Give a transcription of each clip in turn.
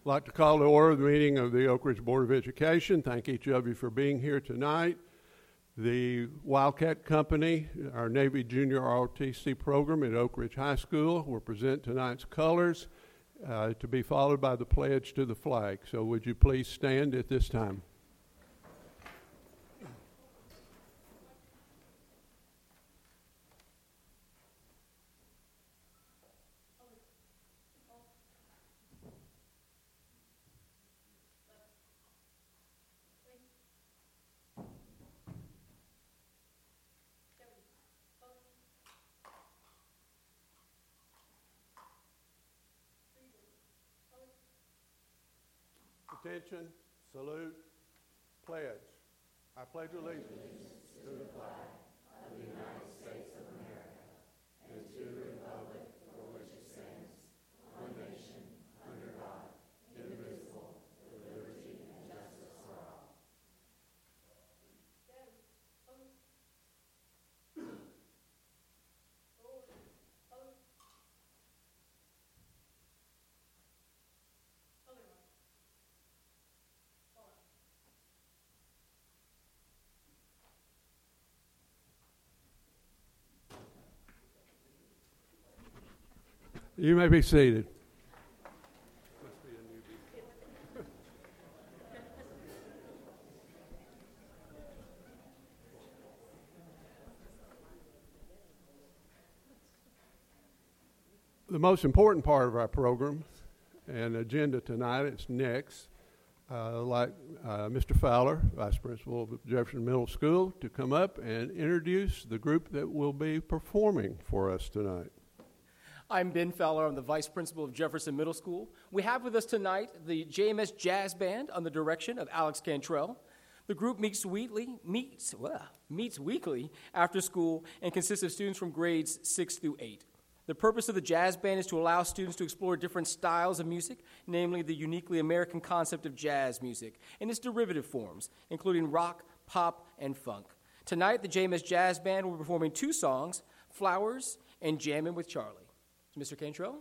I'd like to call to order the meeting of the Oak Ridge Board of Education. Thank each of you for being here tonight. The Wildcat Company, our Navy Junior ROTC program at Oak Ridge High School, will present tonight's colors to be followed by the pledge to the flag. So would you please stand at this time? Attention, salute, pledge. I pledge allegiance to the flag of the United States of America and to the republic for which it stands, one nation, under God, indivisible, with liberty and justice for all. You may be seated. The most important part of our program and agenda tonight is next. Mr. Fowler, Vice Principal of Jefferson Middle School, to come up and introduce the group that will be performing for us tonight. I'm Ben Fowler. I'm the Vice Principal of Jefferson Middle School. We have with us tonight the JMS Jazz Band under the direction of Alex Cantrell. The group meets weekly after school and consists of students from grades 6 through 8. The purpose of the jazz band is to allow students to explore different styles of music, namely the uniquely American concept of jazz music and its derivative forms, including rock, pop, and funk. Tonight, the JMS Jazz Band will be performing 2 songs, Flowers and Jammin' with Charlie. Mr. Cantrell?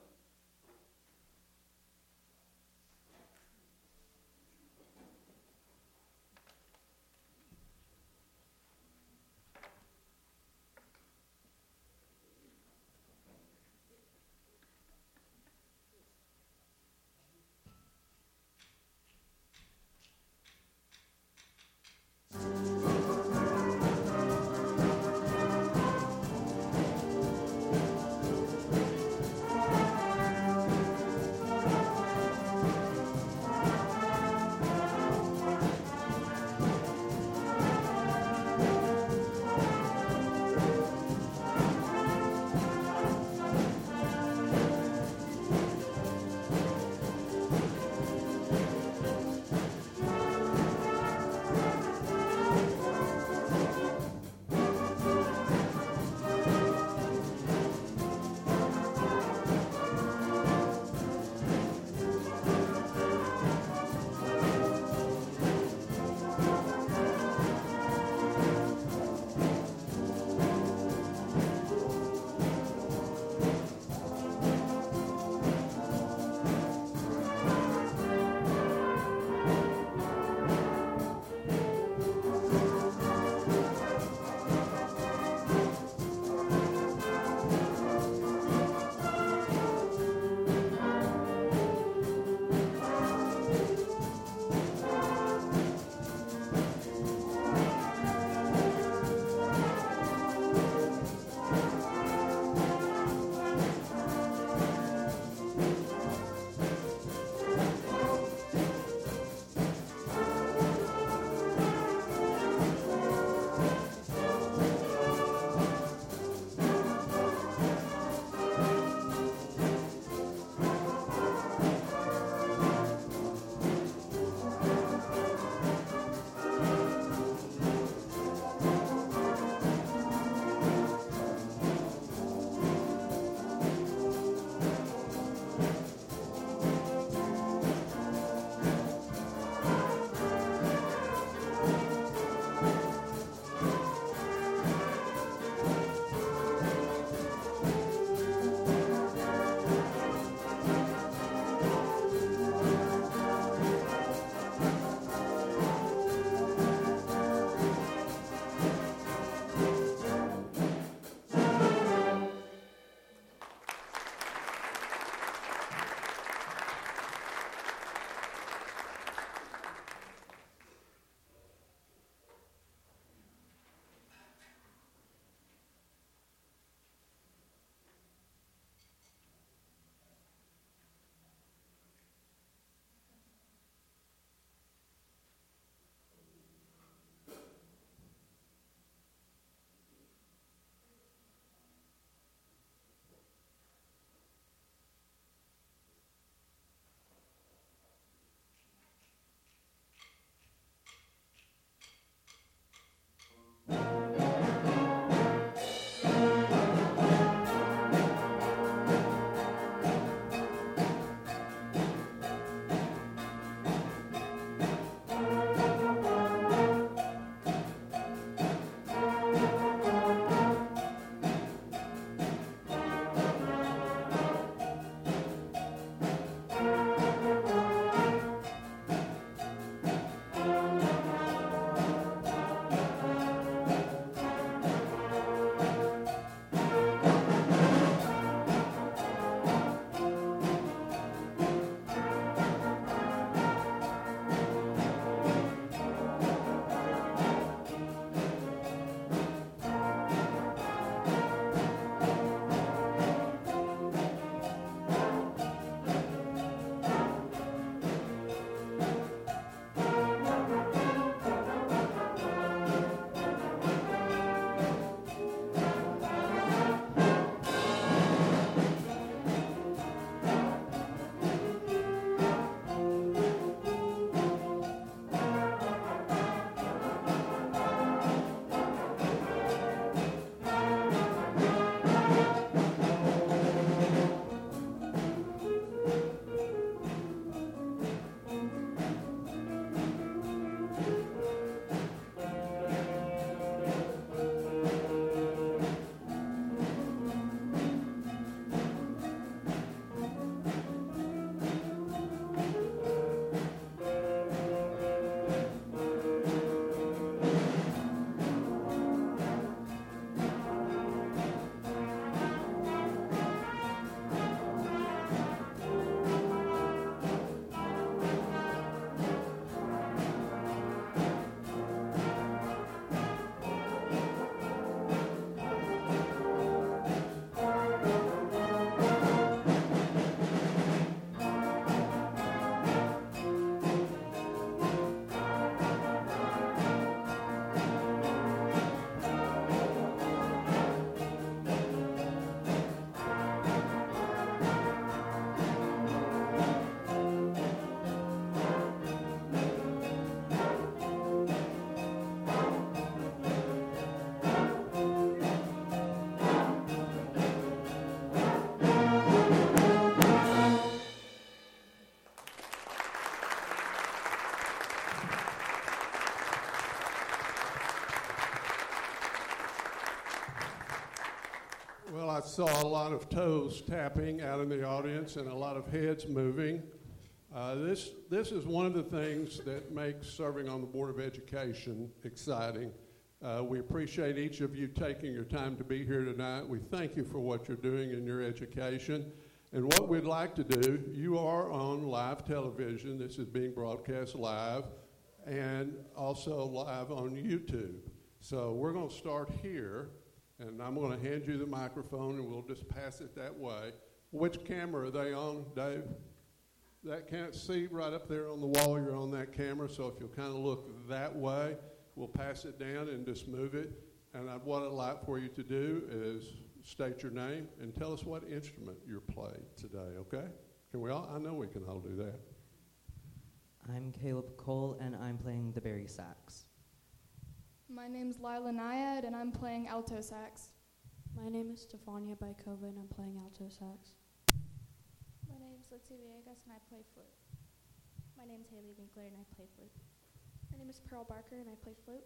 saw a lot of toes tapping out in the audience and a lot of heads moving. This is one of the things that makes serving on the Board of Education exciting. We appreciate each of you taking your time to be here tonight. We thank you for what you're doing in your education. And what we'd like to do, you are on live television. This is being broadcast live and also live on YouTube. So we're going to start here, and I'm going to hand you the microphone, and we'll just pass it that way. Which camera are they on, Dave? That can't see right up there on the wall. You're on that camera, so if you'll kind of look that way, we'll pass it down and just move it. And what I'd like for you to do is state your name and tell us what instrument you're playing today, okay? Can we all? I know we can all do that. I'm Caleb Cole, and I'm playing the bari sax. My name's Lila Nyad, and I'm playing alto sax. My name is Stefania Baikova, and I'm playing alto sax. My name's Lexi Villegas, and I play flute. My name's Haley Winkler, and I play flute. My name is Pearl Barker, and I play flute.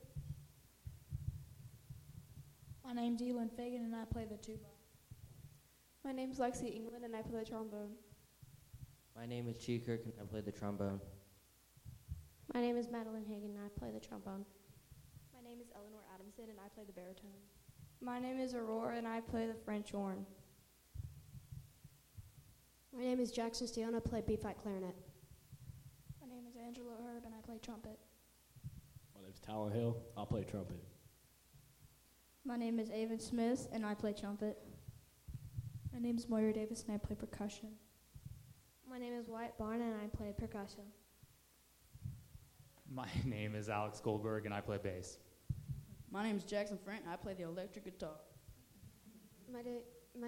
My name's Elin Fagan, and I play the tuba. My name's Lexi England, and I play the trombone. My name is Chi Kirk, and I play the trombone. My name is Madeline Hagan, and I play the trombone. My name is Eleanor Adamson, and I play the baritone. My name is Aurora, and I play the French horn. My name is Jackson Steele, and I play B-flat clarinet. My name is Angela Herb, and I play trumpet. My name's Talon Hill. I'll play trumpet. My name is Avon Smith, and I play trumpet. My name is Moira Davis, and I play percussion. My name is Wyatt Barn, and I play percussion. My name is Alex Goldberg, and I play bass. My name is Jackson Frank, and I play the electric guitar. My name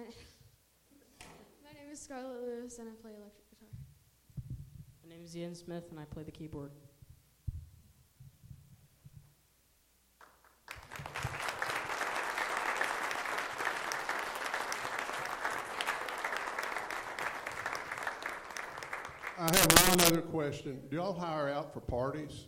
is Scarlett Lewis, and I play electric guitar. My name is Ian Smith, and I play the keyboard. I have one other question. Do y'all hire out for parties?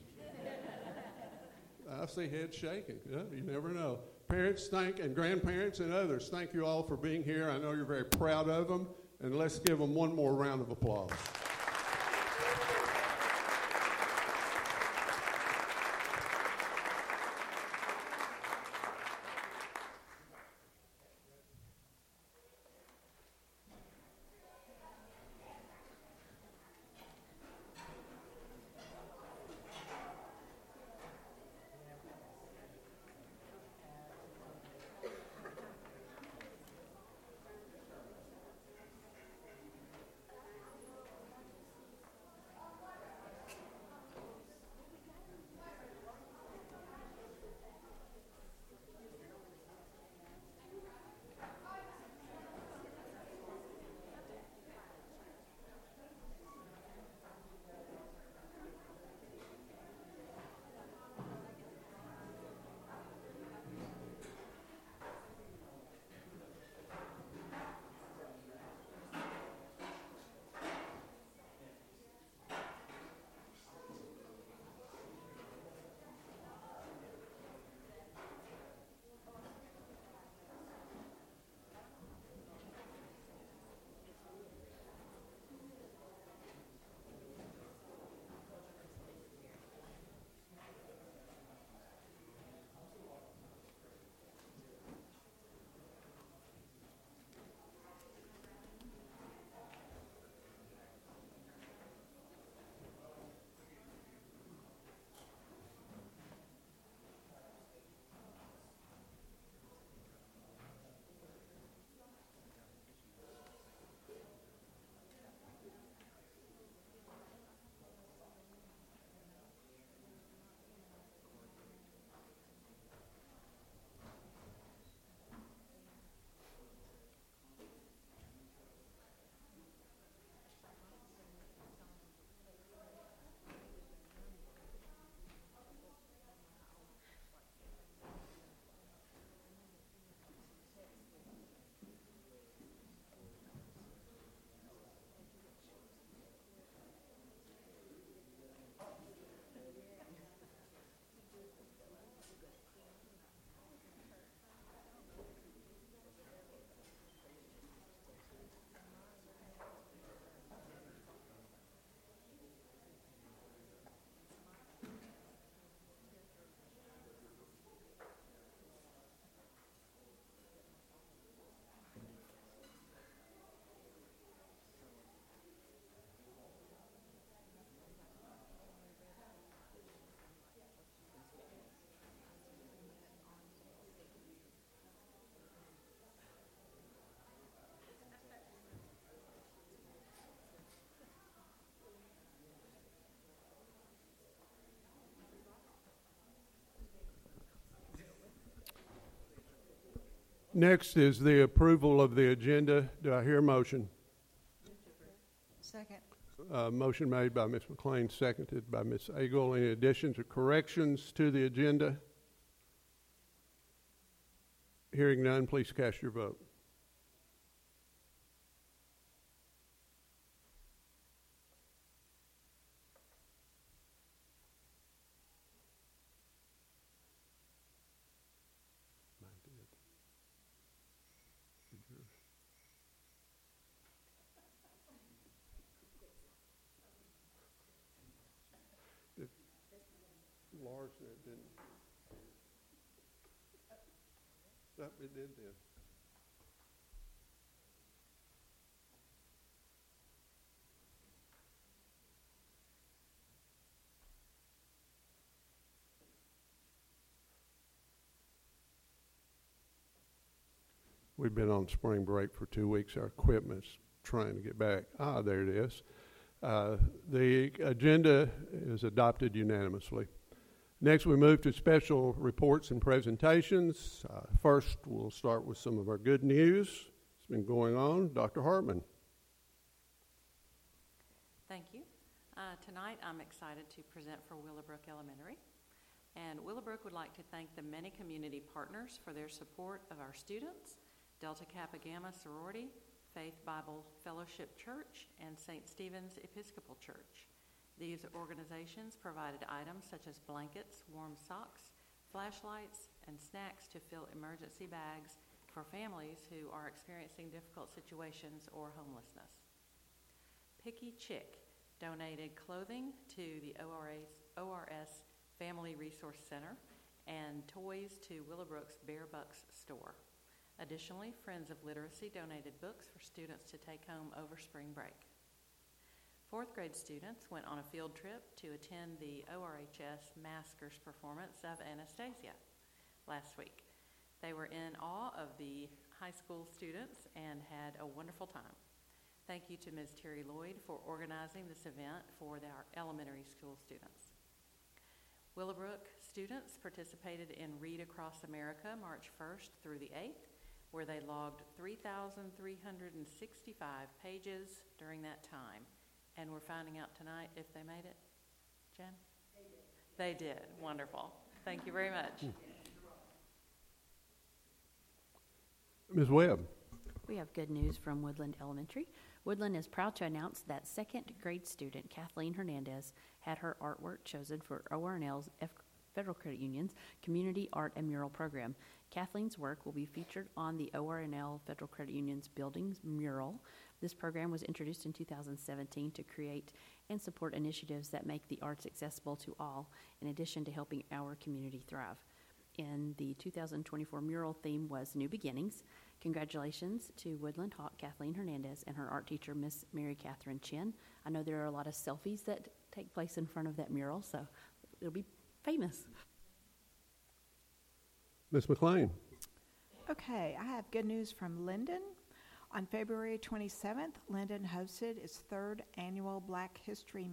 I see heads shaking. Yeah, you never know. Parents, and grandparents and others, thank you all for being here. I know you're very proud of them, and let's give them one more round of applause. Next is the approval of the agenda. Do I hear a motion? Second. Motion made by Ms. McLean, seconded by Ms. Agle. Any additions or corrections to the agenda? Hearing none, please cast your vote. Lars didn't. That it did then. We've been on spring break for 2 weeks. Our equipment's trying to get back. There it is. The agenda is adopted unanimously. Next, we move to special reports and presentations. First, we'll start with some of our good news. It's been going on. Dr. Hartman. Thank you. Tonight, I'm excited to present for Willowbrook Elementary. And Willowbrook would like to thank the many community partners for their support of our students, Delta Kappa Gamma Sorority, Faith Bible Fellowship Church, and St. Stephen's Episcopal Church. These organizations provided items such as blankets, warm socks, flashlights, and snacks to fill emergency bags for families who are experiencing difficult situations or homelessness. Picky Chick donated clothing to the ORS Family Resource Center and toys to Willowbrook's Bear Bucks store. Additionally, Friends of Literacy donated books for students to take home over spring break. Fourth grade students went on a field trip to attend the ORHS Maskers performance of Anastasia last week. They were in awe of the high school students and had a wonderful time. Thank you to Ms. Terry Lloyd for organizing this event for our elementary school students. Willowbrook students participated in Read Across America March 1st through the 8th, where they logged 3,365 pages during that time. And we're finding out tonight if they made it. Jen? They did. Wonderful. Thank you very much. Ms. Webb. We have good news from Woodland Elementary. Woodland is proud to announce that second grade student Kathleen Hernandez had her artwork chosen for ORNL's Federal Credit Union's Community Art and Mural Program. Kathleen's work will be featured on the ORNL Federal Credit Union's Buildings Mural. This program was introduced in 2017 to create and support initiatives that make the arts accessible to all, in addition to helping our community thrive. And the 2024 mural theme was New Beginnings. Congratulations to Woodland Hawk Kathleen Hernandez and her art teacher, Miss Mary Catherine Chin. I know there are a lot of selfies that take place in front of that mural, so it'll be famous. Ms. McLean. Okay, I have good news from Linden. On February 27th, Linden hosted its third annual Black History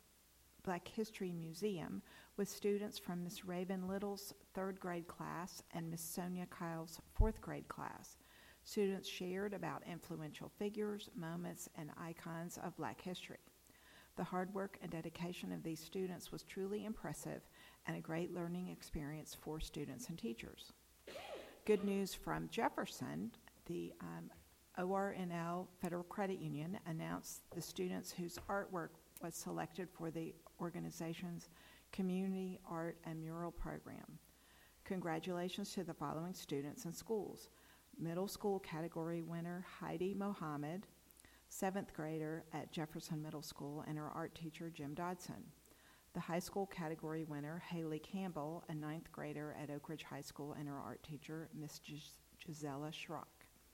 Museum with students from Miss Raven Little's third grade class and Miss Sonia Kyle's fourth grade class. Students shared about influential figures, moments, and icons of Black history. The hard work and dedication of these students was truly impressive and a great learning experience for students and teachers. Good news from Jefferson, the ORNL Federal Credit Union announced the students whose artwork was selected for the organization's Community Art and Mural Program. Congratulations to the following students and schools. Middle school category winner Heidi Mohammed, 7th grader at Jefferson Middle School, and her art teacher Jim Dodson. The high school category winner Haley Campbell, a 9th grader at Oak Ridge High School, and her art teacher Miss Gisela Schrock.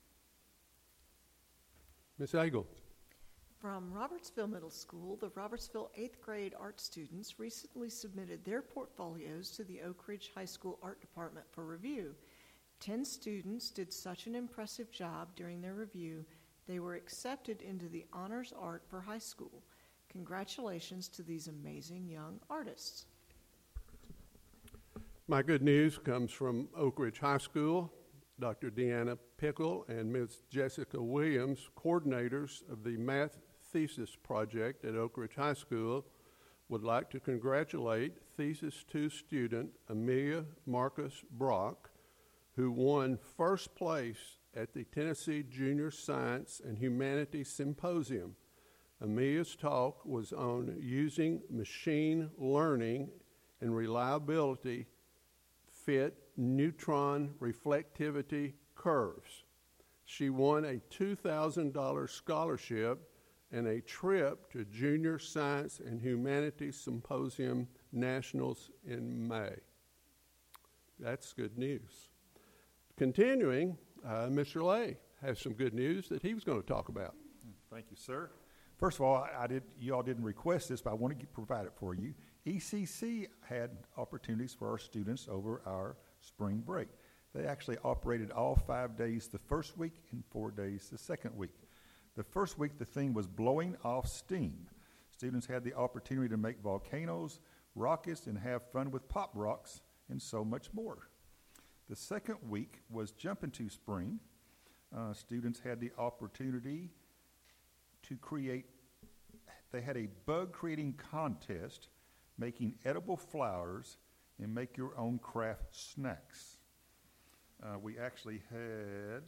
Ms. Agle. From Robertsville Middle School, the Robertsville 8th grade art students recently submitted their portfolios to the Oak Ridge High School Art Department for review. 10 students did such an impressive job during their review, they were accepted into the Honors Art for high school. Congratulations to these amazing young artists. My good news comes from Oak Ridge High School. Dr. Deanna Pickle and Ms. Jessica Williams, coordinators of the Math Thesis Project at Oak Ridge High School, would like to congratulate Thesis 2 student Amelia Marcus Brock, who won first place at the Tennessee Junior Science and Humanities Symposium. Amelia's talk was on using machine learning and reliability fit neutron reflectivity curves. She won a $2,000 scholarship and a trip to Junior Science and Humanities Symposium Nationals in May. That's good news. Continuing, Mr. Lay has some good news that he was going to talk about. Thank you, sir. First of all, you all didn't request this, but I want to provide it for you. ECC had opportunities for our students over our spring break. They actually operated all 5 days the first week and 4 days the second week. The first week, the theme was blowing off steam. Students had the opportunity to make volcanoes, rockets, and have fun with pop rocks, and so much more. The second week was jump into spring. Students had the opportunity to they had a bug creating contest, making edible flowers and make your own craft snacks. We actually had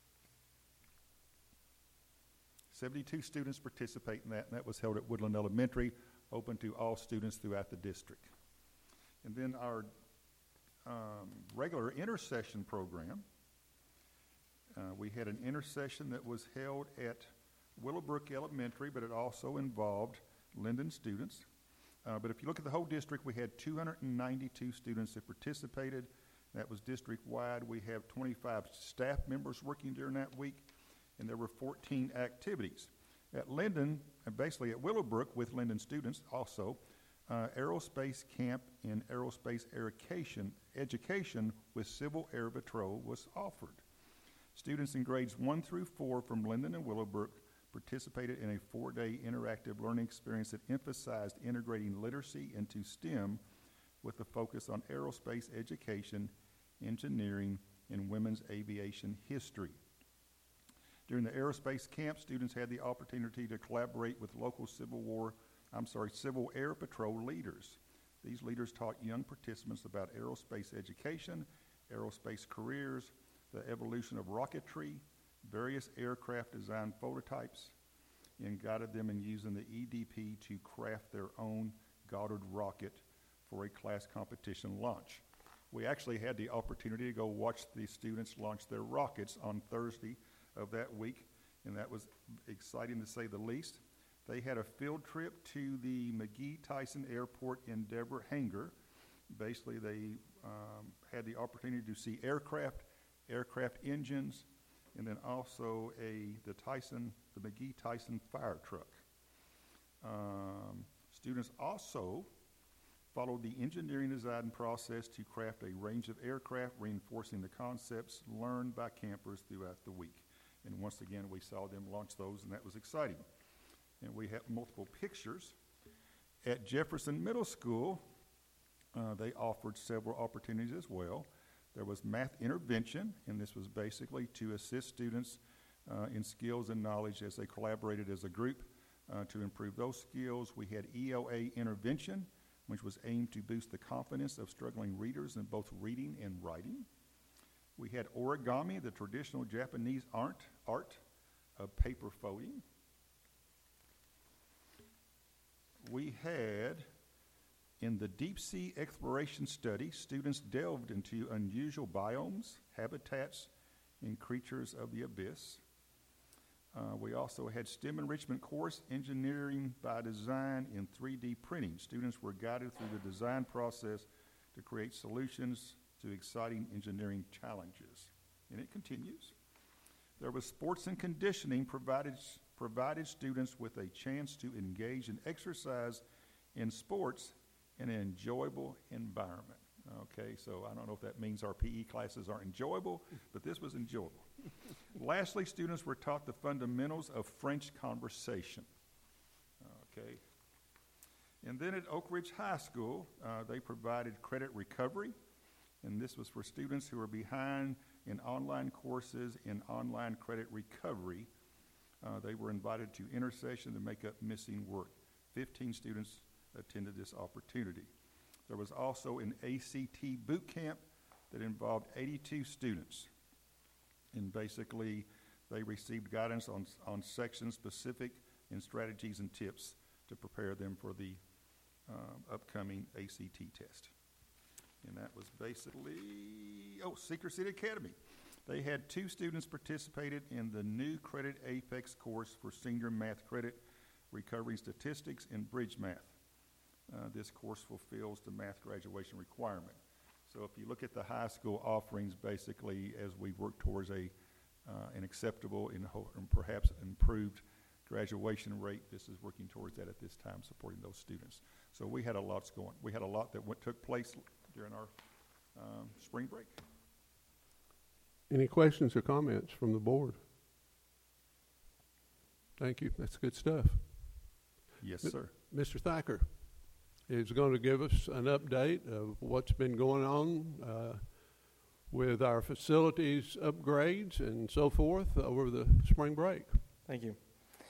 72 students participate in that, and that was held at Woodland Elementary, open to all students throughout the district. And then our regular intercession program, we had an intercession that was held at Willowbrook Elementary, but it also involved Linden students. But if you look at the whole district, we had 292 students that participated. That was district-wide. We have 25 staff members working during that week, and there were 14 activities. At Linden, and basically at Willowbrook with Linden students also, aerospace camp and aerospace education with Civil Air Patrol was offered. Students in grades 1 through 4 from Linden and Willowbrook participated in a 4-day interactive learning experience that emphasized integrating literacy into STEM with a focus on aerospace education, engineering, and women's aviation history. During the aerospace camp, students had the opportunity to collaborate with local Civil Air Patrol leaders. These leaders taught young participants about aerospace education, aerospace careers, the evolution of rocketry, various aircraft design prototypes, and guided them in using the EDP to craft their own Goddard rocket for a class competition launch. We actually had the opportunity to go watch the students launch their rockets on Thursday of that week, and that was exciting to say the least. They had a field trip to the McGee-Tyson Airport in Deborah Hangar. Basically, they had the opportunity to see aircraft engines, and then also the McGee-Tyson fire truck. Students also followed the engineering design process to craft a range of aircraft, reinforcing the concepts learned by campers throughout the week. And once again, we saw them launch those, and that was exciting. And we have multiple pictures. At Jefferson Middle School, they offered several opportunities as well. There was math intervention, and this was basically to assist students in skills and knowledge as they collaborated as a group to improve those skills. We had ELA intervention, which was aimed to boost the confidence of struggling readers in both reading and writing. We had origami, the traditional Japanese art of paper folding. We had, in the deep sea exploration study, students delved into unusual biomes, habitats, and creatures of the abyss. We also had STEM enrichment course, engineering by design in 3D printing. Students were guided through the design process to create solutions to exciting engineering challenges. And it continues. There was sports and conditioning provided students with a chance to engage and exercise in sports in an enjoyable environment. Okay, so I don't know if that means our PE classes are enjoyable, but this was enjoyable. Lastly, students were taught the fundamentals of French conversation. Okay. And then at Oak Ridge High School, they provided credit recovery, and this was for students who were behind in online courses in online credit recovery. They were invited to Intersession to make up missing work. 15 students attended this opportunity. There was also an ACT boot camp that involved 82 students. And basically, they received guidance on sections specific and strategies and tips to prepare them for the upcoming ACT test. And that was basically, Secret City Academy. They had 2 students participated in the new Credit Apex course for senior math credit, recovering statistics and bridge math. This course fulfills the math graduation requirement. So if you look at the high school offerings, basically, as we work towards an acceptable and perhaps improved graduation rate, this is working towards that at this time, supporting those students. So we had a lot going. We had a lot that took place during our spring break. Any questions or comments from the board? Thank you. That's good stuff. Yes, sir. Mr. Thacker is going to give us an update of what's been going on with our facilities upgrades and so forth over the spring break. Thank you.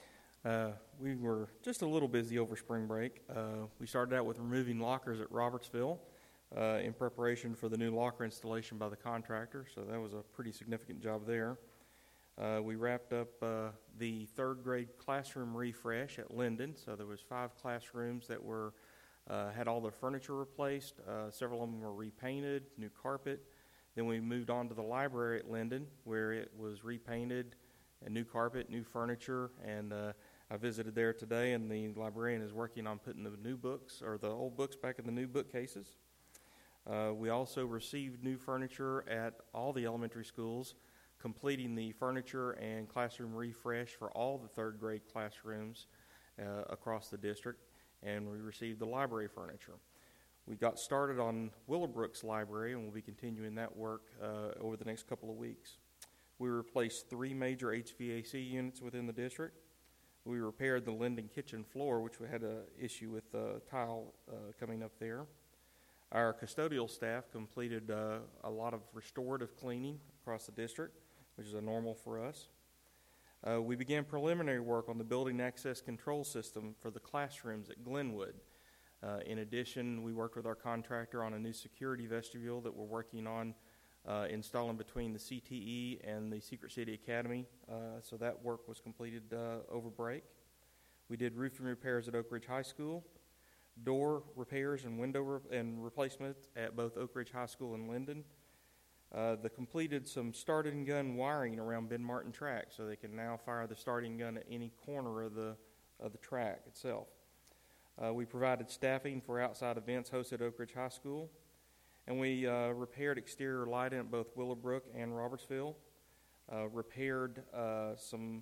We were just a little busy over spring break. We started out with removing lockers at Robertsville in preparation for the new locker installation by the contractor, so that was a pretty significant job there. We wrapped up the third grade classroom refresh at Linden, so there was 5 classrooms that were had all their furniture replaced. Several of them were repainted, new carpet. Then we moved on to the library at Linden, where it was repainted, and new carpet, new furniture, and I visited there today, and the librarian is working on putting the new books, or the old books, back in the new bookcases. We also received new furniture at all the elementary schools, completing the furniture and classroom refresh for all the third grade classrooms across the district, and we received the library furniture. We got started on Willowbrook's library, and we'll be continuing that work over the next couple of weeks. We replaced 3 major HVAC units within the district. We repaired the Linden kitchen floor, which we had an issue with tile coming up there. Our custodial staff completed a lot of restorative cleaning across the district, which is a normal for us. We began preliminary work on the building access control system for the classrooms at Glenwood. In addition, we worked with our contractor on a new security vestibule that we're working on installing between the CTE and the Secret City Academy. So that work was completed over break. We did roofing repairs at Oak Ridge High School, door repairs and window and replacements at both Oak Ridge High School and Linden. They completed some starting gun wiring around Ben Martin track, so they can now fire the starting gun at any corner of the track itself. We provided staffing for outside events hosted at Oak Ridge High School, and we repaired exterior lighting at both Willowbrook and Robertsville, repaired some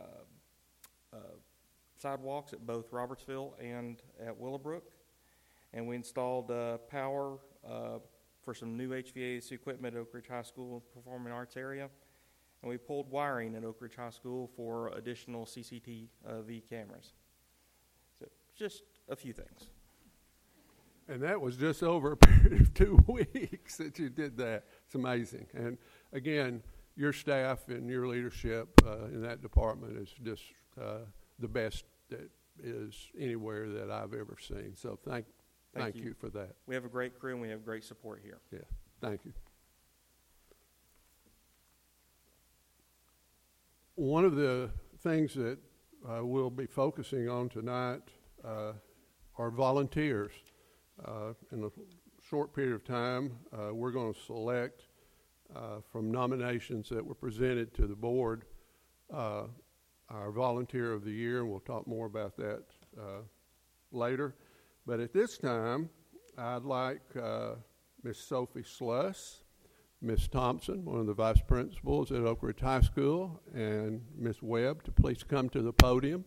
sidewalks at both Robertsville and at Willowbrook, and we installed power for some new HVAC equipment at Oak Ridge High School Performing Arts area, and we pulled wiring at Oak Ridge High School for additional CCTV cameras. So just a few things. And that was just over a period of 2 weeks that you did that. It's amazing. And again, your staff and your leadership in that department is just the best that is anywhere that I've ever seen. So thank you for that. We have a great crew and we have great support here. Yeah, thank you. One of the things that we'll be focusing on tonight are volunteers. In a short period of time, we're going to select from nominations that were presented to the board our Volunteer of the Year, and we'll talk more about that later. But at this time, I'd like Miss Sophie Sluss, Miss Thompson, one of the vice principals at Oak Ridge High School, and Miss Webb to please come to the podium.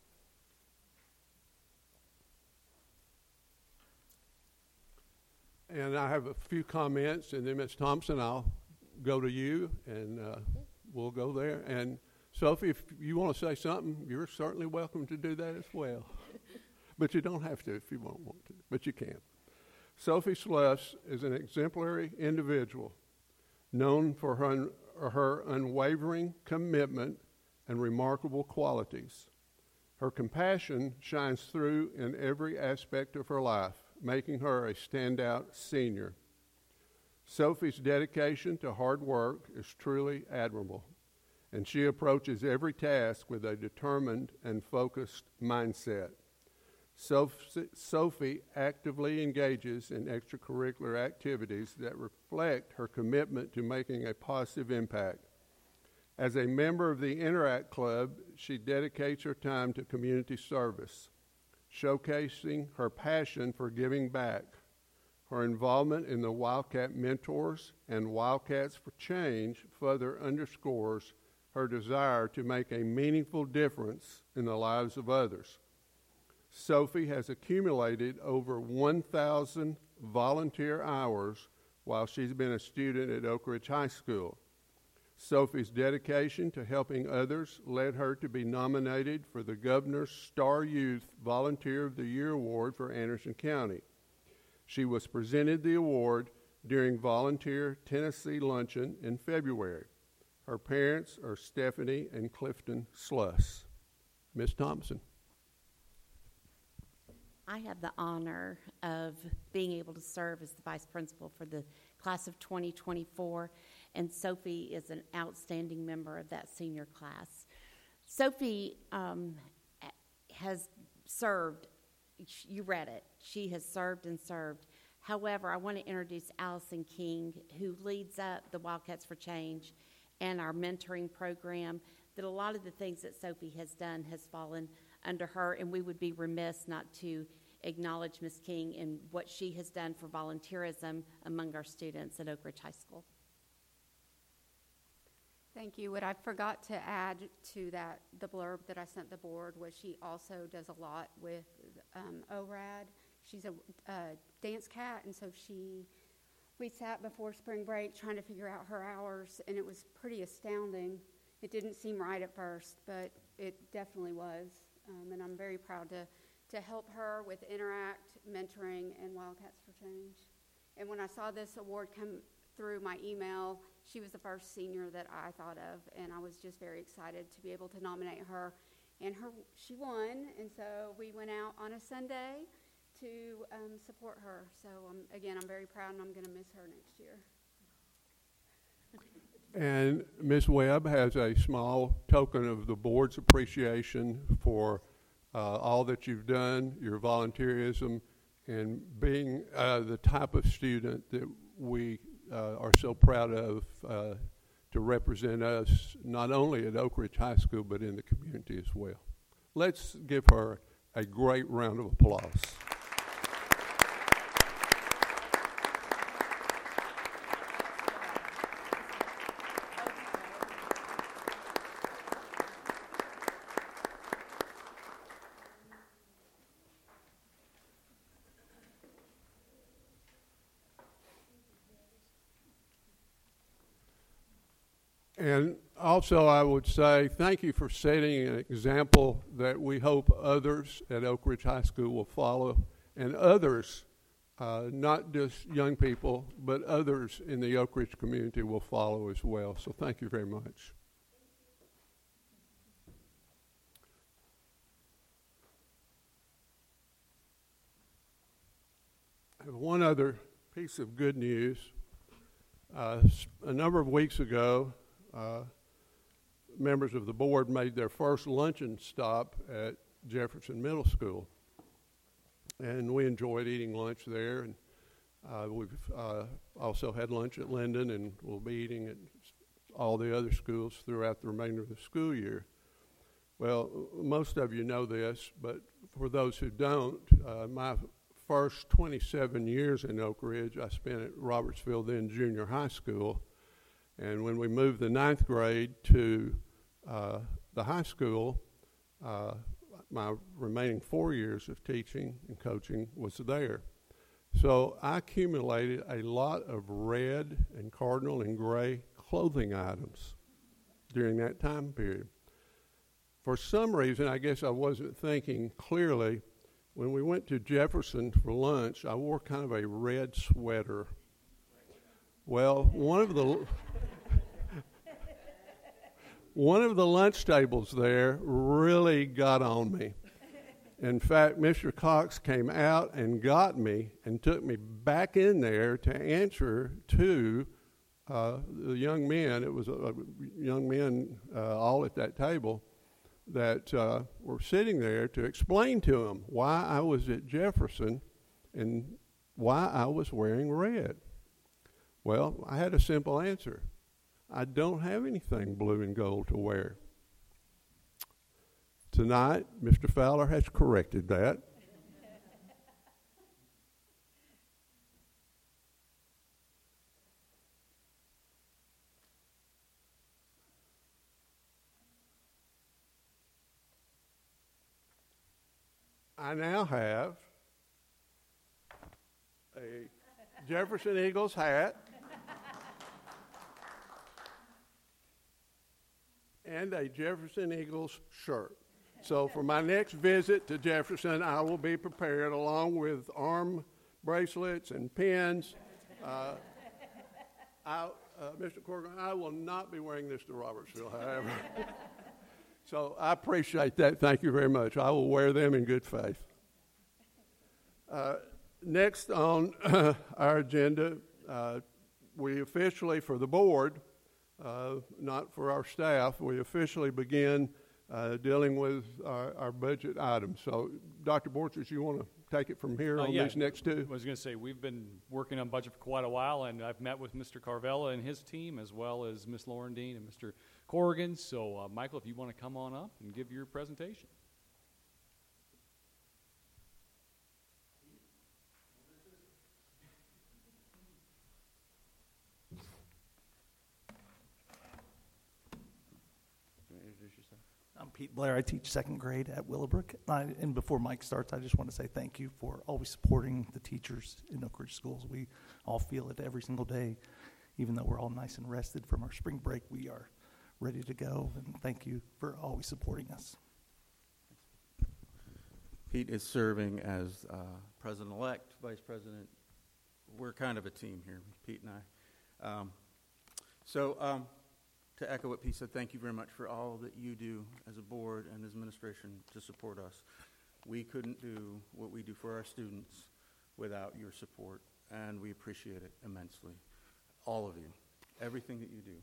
And I have a few comments, and then Ms. Thompson, I'll go to you, and we'll go there. And Sophie, if you want to say something, you're certainly welcome to do that as well. But you don't have to if you won't want to, but you can. Sophie Sluss is an exemplary individual known for her unwavering commitment and remarkable qualities. Her compassion shines through in every aspect of her life, making her a standout senior. Sophie's dedication to hard work is truly admirable, and she approaches every task with a determined and focused mindset. Sophie actively engages in extracurricular activities that reflect her commitment to making a positive impact. As a member of the Interact Club, she dedicates her time to community service, showcasing her passion for giving back. Her involvement in the Wildcat Mentors and Wildcats for Change further underscores her desire to make a meaningful difference in the lives of others. Sophie has accumulated over 1,000 volunteer hours while she's been a student at Oak Ridge High School. Sophie's dedication to helping others led her to be nominated for the Governor's Star Youth Volunteer of the Year Award for Anderson County. She was presented the award during Volunteer Tennessee Luncheon in February. Her parents are Stephanie and Clifton Sluss. Ms. Thompson. I have the honor of being able to serve as the vice principal for the class of 2024, and Sophie is an outstanding member of that senior class. Sophie has served, you read it, she has served and served. However, I want to introduce Allison King, who leads up the Wildcats for Change and our mentoring program, that a lot of the things that Sophie has done has fallen under her, and we would be remiss not to acknowledge Ms. King and what she has done for volunteerism among our students at Oak Ridge High School. Thank you. What I forgot to add to that, the blurb that I sent the board, was she also does a lot with ORAD. She's a dance cat, and so we sat before spring break trying to figure out her hours, and it was pretty astounding. It didn't seem right at first, but it definitely was. And I'm very proud to help her with Interact, mentoring, and Wildcats for Change. And when I saw this award come through my email, she was the first senior that I thought of, and I was just very excited to be able to nominate her. And she won, and so we went out on a Sunday to support her. So again, I'm very proud, and I'm going to miss her next year. And Ms. Webb has a small token of the board's appreciation for all that you've done, your volunteerism, and being the type of student that we are so proud of to represent us not only at Oak Ridge High School but in the community as well. Let's give her a great round of applause. And also I would say thank you for setting an example that we hope others at Oak Ridge High School will follow, and others, not just young people, but others in the Oak Ridge community will follow as well. So thank you very much. I have one other piece of good news. A number of weeks ago, members of the board made their first luncheon stop at Jefferson Middle School, and we enjoyed eating lunch there. And we've also had lunch at Linden, and we'll be eating at all the other schools throughout the remainder of the school year. Well, most of you know this, but for those who don't, my first 27 years in Oak Ridge I spent at Robertsville, then junior high school. And when we moved the 9th grade to the high school, my remaining 4 years of teaching and coaching was there. So I accumulated a lot of red and cardinal and gray clothing items during that time period. For some reason, I guess I wasn't thinking clearly, when we went to Jefferson for lunch, I wore kind of a red sweater. Well, one of the one of the lunch tables there really got on me. In fact, Mr. Cox came out and got me and took me back in there to answer to the young men. It was young men all at that table that were sitting there to explain to them why I was at Jefferson and why I was wearing red. Well, I had a simple answer. I don't have anything blue and gold to wear. Tonight, Mr. Fowler has corrected that. I now have a Jefferson Eagles hat and a Jefferson Eagles shirt. So for my next visit to Jefferson, I will be prepared along with arm bracelets and pins. Mr. Corrigan, I will not be wearing this to Robertsville, however. So I appreciate that. Thank you very much. I will wear them in good faith. Next on our agenda, we officially, for the board, not for our staff, we officially begin dealing with our budget items. So, Dr. Borchers, you want to take it from here on these next two? I was going to say, we've been working on budget for quite a while, and I've met with Mr. Carvella and his team, as well as Ms. Lauren Dean and Mr. Corrigan. So, Michael, if you want to come on up and give your presentation. I'm Pete Blair. I teach second grade at Willowbrook. And before Mike starts, I just want to say thank you for always supporting the teachers in Oak Ridge schools. We all feel it every single day. Even though we're all nice and rested from our spring break, we are ready to go. And thank you for always supporting us. Pete is serving as president-elect, vice president. We're kind of a team here, Pete and I. To echo what Pete said, thank you very much for all that you do as a board and as administration to support us. We couldn't do what we do for our students without your support, and we appreciate it immensely. All of you, everything that you do.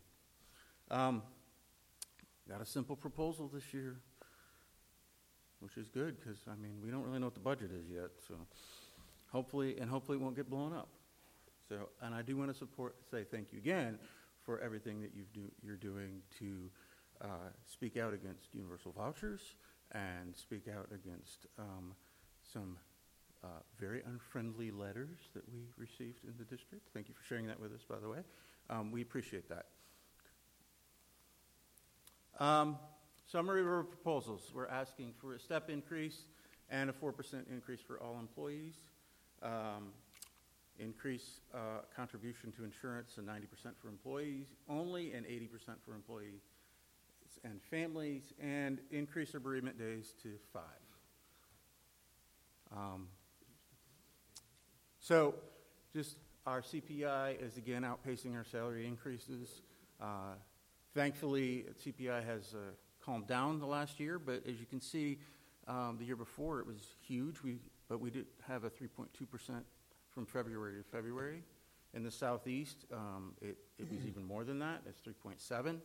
Got a simple proposal this year, which is good because, we don't really know what the budget is yet, so hopefully it won't get blown up. So, and I do want to say thank you again for everything that you're doing to speak out against universal vouchers and speak out against some very unfriendly letters that we received in the district. Thank you for sharing that with us, by the way. We appreciate that. Summary of our proposals. We're asking for a step increase and a 4% increase for all employees. Increase contribution to insurance to 90% for employees only and 80% for employees and families, and increase our bereavement days to 5. So just our CPI is again outpacing our salary increases. Thankfully, CPI has calmed down the last year, but as you can see, the year before it was huge, but we did have a 3.2% from February to February. In the Southeast, it was even more than that. It's 3.7.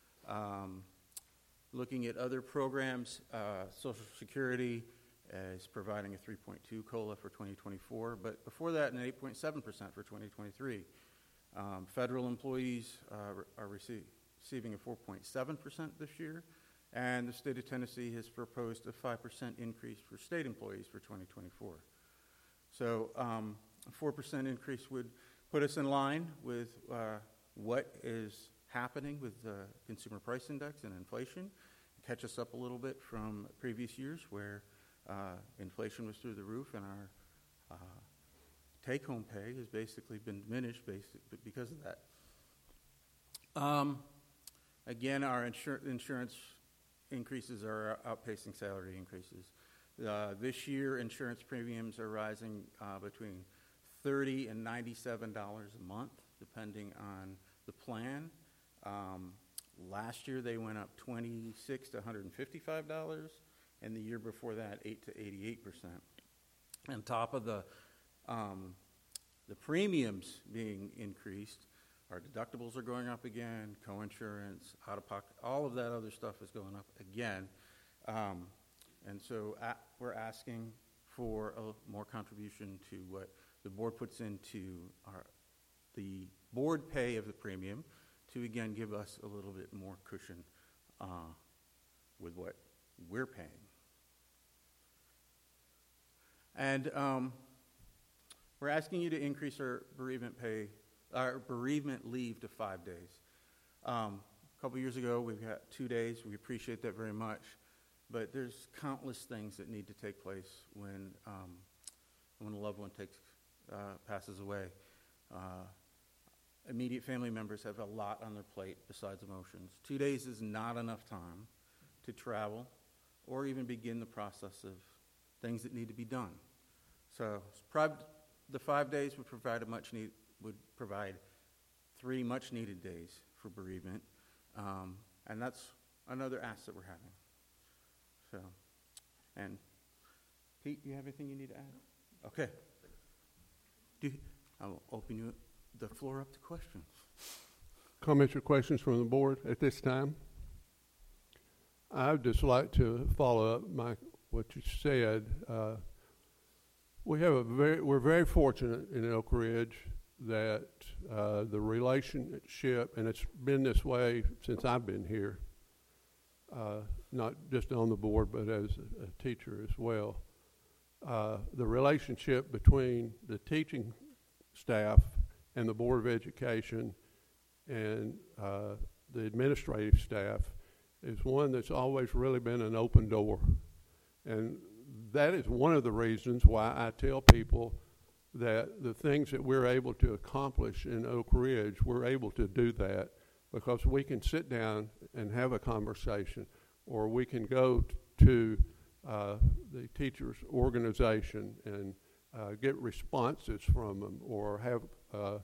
Looking at other programs, Social Security is providing a 3.2 COLA for 2024, but before that, an 8.7% for 2023. Federal employees are receiving a 4.7% this year, and the state of Tennessee has proposed a 5% increase for state employees for 2024. So a 4% increase would put us in line with what is happening with the consumer price index and inflation, catch us up a little bit from previous years where inflation was through the roof and our take-home pay has basically been diminished because of that. Again, our insurance increases are outpacing salary increases. This year, insurance premiums are rising between $30 and $97 a month, depending on the plan. Last year, they went up $26 to $155, and the year before that, 8 to 88%. On top of the premiums being increased, our deductibles are going up again, co-insurance, out-of-pocket, all of that other stuff is going up again. And so we're asking for a more contribution to what the board puts into the board pay of the premium to, again, give us a little bit more cushion with what we're paying. And we're asking you to increase our bereavement leave to 5 days. A couple years ago, we got 2 days. We appreciate that very much. But there's countless things that need to take place when a loved one passes away. Immediate family members have a lot on their plate besides emotions. 2 days is not enough time to travel or even begin the process of things that need to be done. So the 5 days would provide 3 much-needed days for bereavement, and that's another ask that we're having. So, and Pete, you have anything you need to add? Okay. I will open the floor up to questions. Comments or questions from the board at this time? I'd just like to follow up, Mike, what you said. We're very fortunate in Oak Ridge that the relationship, and it's been this way since I've been here, not just on the board, but as a teacher as well. The relationship between the teaching staff and the Board of Education and the administrative staff is one that's always really been an open door. And that is one of the reasons why I tell people that the things that we're able to accomplish in Oak Ridge, we're able to do that because we can sit down and have a conversation, or we can go to the teachers' organization and get responses from them, or have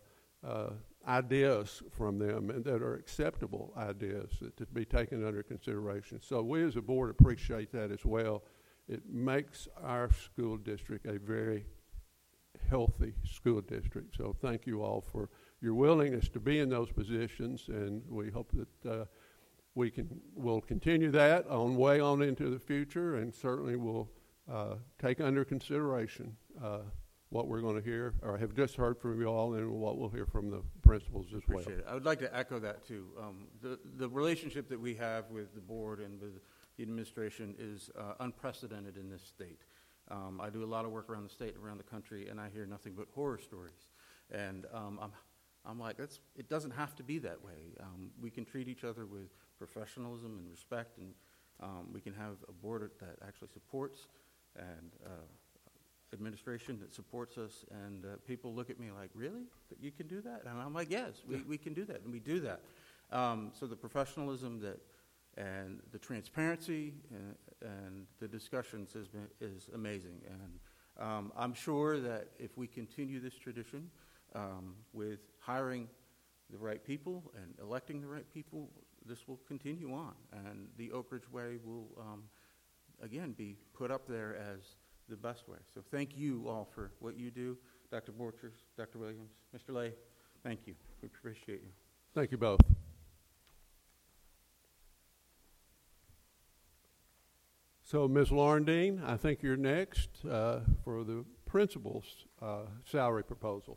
ideas from them and that are acceptable ideas to be taken under consideration. So we as a board appreciate that as well. It makes our school district a very healthy school district. So thank you all for your willingness to be in those positions, and we hope that we'll continue that way on into the future, and certainly we'll take under consideration what we're going to hear, or have just heard from you all, and what we'll hear from the principals as well. Appreciate it. I would like to echo that too. The relationship that we have with the board and with the administration is unprecedented in this state. I do a lot of work around the state and around the country, and I hear nothing but horror stories. And I'm like, it doesn't have to be that way. We can treat each other with professionalism and respect, and we can have a board that actually supports, and administration that supports us, and people look at me like, really? You can do that? And I'm like, yes, we can do that, and we do that. So the professionalism and the transparency and the discussions is amazing. And I'm sure that if we continue this tradition with hiring the right people and electing the right people, this will continue on. And the Oak Ridge Way will, again, be put up there as the best way. So thank you all for what you do. Dr. Borchers, Dr. Williams, Mr. Lay, thank you. We appreciate you. Thank you both. So, Ms. Lauren Dean, I think you're next for the principal's salary proposal.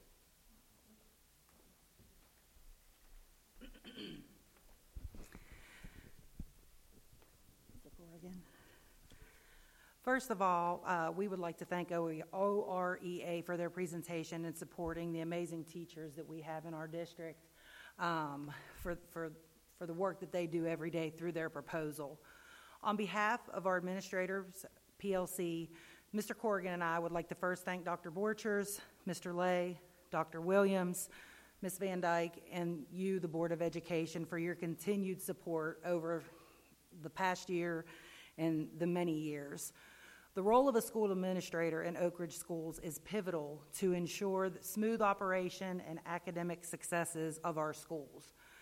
First of all, we would like to thank OREA for their presentation and supporting the amazing teachers that we have in our district for the work that they do every day through their proposal. On behalf of our administrators, PLC, Mr. Corrigan and I would like to first thank Dr. Borchers, Mr. Lay, Dr. Williams, Ms. Van Dyke, and you, the Board of Education, for your continued support over the past year and the many years. The role of a school administrator in Oak Ridge schools is pivotal to ensure the smooth operation and academic successes of our schools.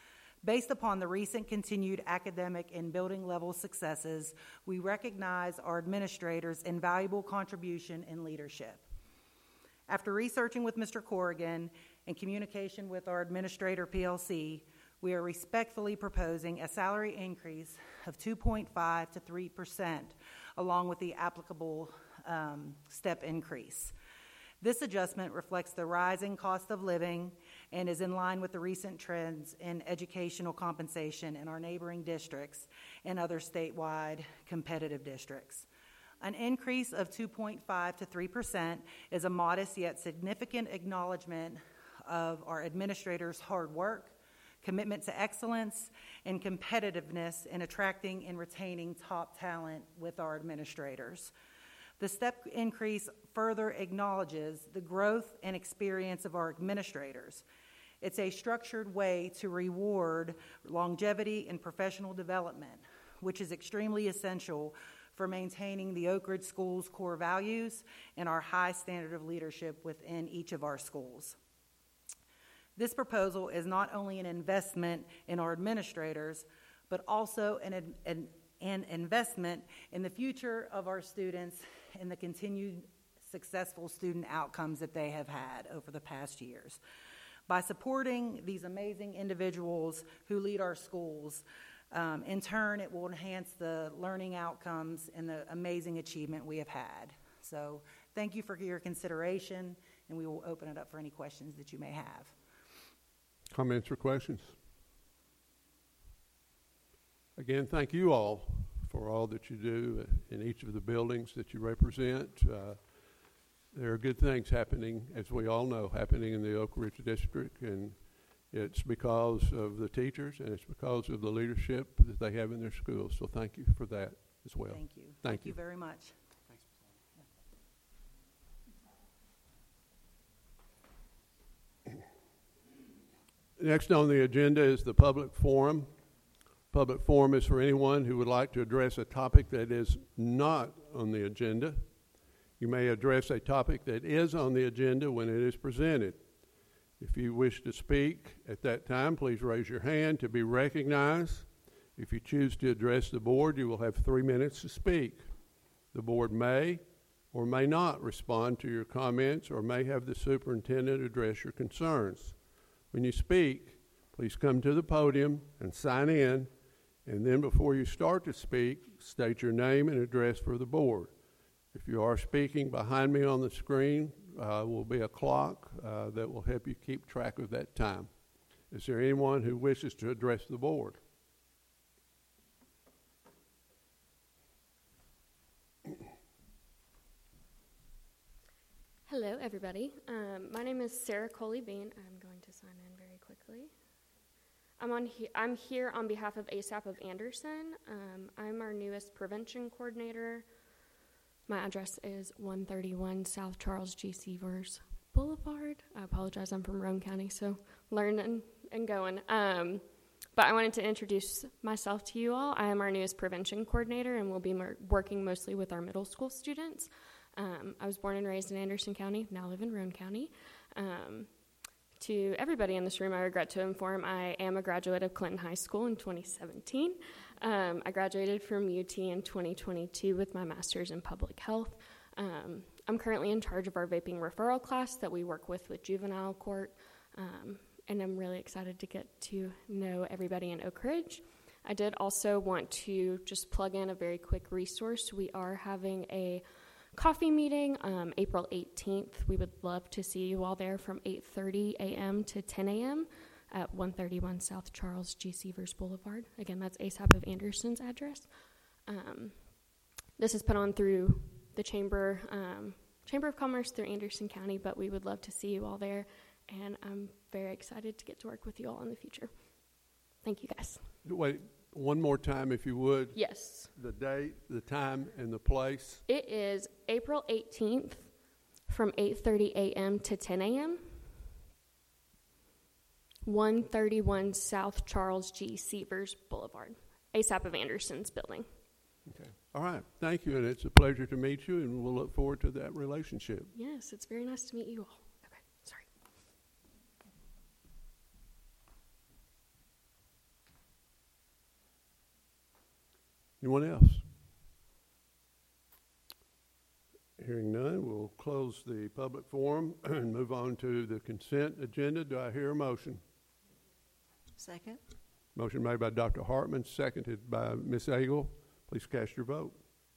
Based upon the recent continued academic and building level successes, we recognize our administrators' invaluable contribution and leadership. After researching with Mr. Corrigan and communication with our administrator PLC, we are respectfully proposing a salary increase of 2.5 to 3%, along with the applicable step increase. This adjustment reflects the rising cost of living and is in line with the recent trends in educational compensation in our neighboring districts and other statewide competitive districts. An increase of 2.5 to 3% is a modest yet significant acknowledgement of our administrators' hard work, commitment to excellence, and competitiveness in attracting and retaining top talent with our administrators. The step increase further acknowledges the growth and experience of our administrators. It's a structured way to reward longevity and professional development, which is extremely essential for maintaining the Oak Ridge Schools' core values and our high standard of leadership within each of our schools. This proposal is not only an investment in our administrators, but also an investment in the future of our students and the continued successful student outcomes that they have had over the past years. By supporting these amazing individuals who lead our schools, in turn, it will enhance the learning outcomes and the amazing achievement we have had. So thank you for your consideration, and we will open it up for any questions that you may have. Comments or questions? Again, thank you all for all that you do in each of the buildings that you represent. There are good things happening, as we all know, happening in the Oak Ridge District, and it's because of the teachers and it's because of the leadership that they have in their schools. So thank you for that as well. Thank you. Thank you very much. Next on the agenda is the public forum. Public forum is for anyone who would like to address a topic that is not on the agenda. You may address a topic that is on the agenda when it is presented. If you wish to speak at that time, please raise your hand to be recognized. If you choose to address the board, you will have 3 minutes to speak. The board may or may not respond to your comments or may have the superintendent address your concerns. When you speak, please come to the podium and sign in, and then before you start to speak, state your name and address for the board. If you are speaking, behind me on the screen will be a clock that will help you keep track of that time. Is there anyone who wishes to address the board? Hello, everybody. My name is Sarah Coley-Bean. I'm going to sign in very quickly. I'm here on behalf of ASAP of Anderson. I'm our newest prevention coordinator. My address is 131 South Charles G. Sievers Boulevard. I apologize, I'm from Roane County, so learning and going. But I wanted to introduce myself to you all. I am our newest prevention coordinator and will be working mostly with our middle school students. I was born and raised in Anderson County, now live in Roane County. To everybody in this room, I regret to inform I am a graduate of Clinton High School in 2017. I graduated from UT in 2022 with my master's in public health. I'm currently in charge of our vaping referral class that we work with juvenile court, and I'm really excited to get to know everybody in Oak Ridge. I did also want to just plug in a very quick resource. We are having a coffee meeting April 18th. We would love to see you all there from 8:30 a.m. to 10 a.m. at 131 South Charles G. Sievers Boulevard. Again, that's ASAP of Anderson's address. This is put on through the Chamber of Commerce through Anderson County, but we would love to see you all there, and I'm very excited to get to work with you all in the future. Thank you, guys. Wait, one more time, if you would. Yes. The date, the time, and the place. It is April 18th from 8:30 a.m. to 10 a.m. 131 South Charles G. Sievers Boulevard, ASAP of Anderson's building. Okay. All right. Thank you, and it's a pleasure to meet you, and we'll look forward to that relationship. Yes, it's very nice to meet you all. Okay, sorry. Anyone else? Hearing none, we'll close the public forum and move on to the consent agenda. Do I hear a motion? Second. Motion made by Dr. Hartman, seconded by Ms. Agle. Please cast your vote.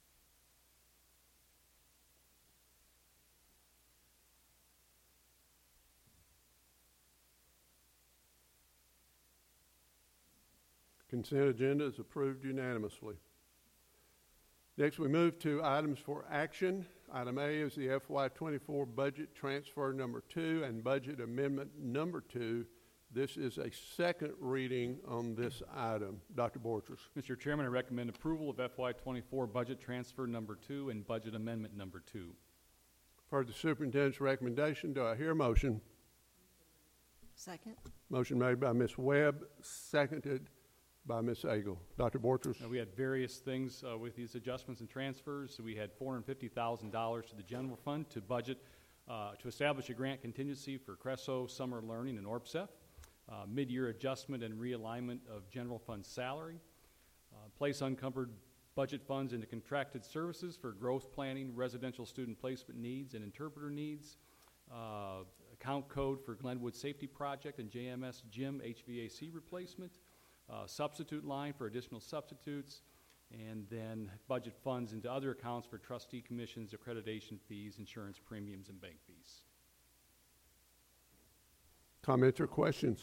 Consent agenda is approved unanimously. Next, we move to items for action. Item A is the FY24 budget transfer number 2 and budget amendment number 2. This is a second reading on this item. Dr. Borchers. Mr. Chairman, I recommend approval of FY24 budget transfer number 2 and budget amendment number 2. For the superintendent's recommendation, do I hear a motion? Second. Motion made by Ms. Webb, seconded by Ms. Agle. Dr. Borchers. We had various things with these adjustments and transfers. We had $450,000 to the general fund to budget to establish a grant contingency for Creso Summer Learning and ORPSEF, mid-year adjustment and realignment of general fund salary, place unencumbered budget funds into contracted services for growth planning, residential student placement needs, and interpreter needs, account code for Glenwood Safety Project and JMS Gym HVAC replacement, substitute line for additional substitutes, and then budget funds into other accounts for trustee commissions, accreditation fees, insurance premiums, and bank fees. Comments or questions?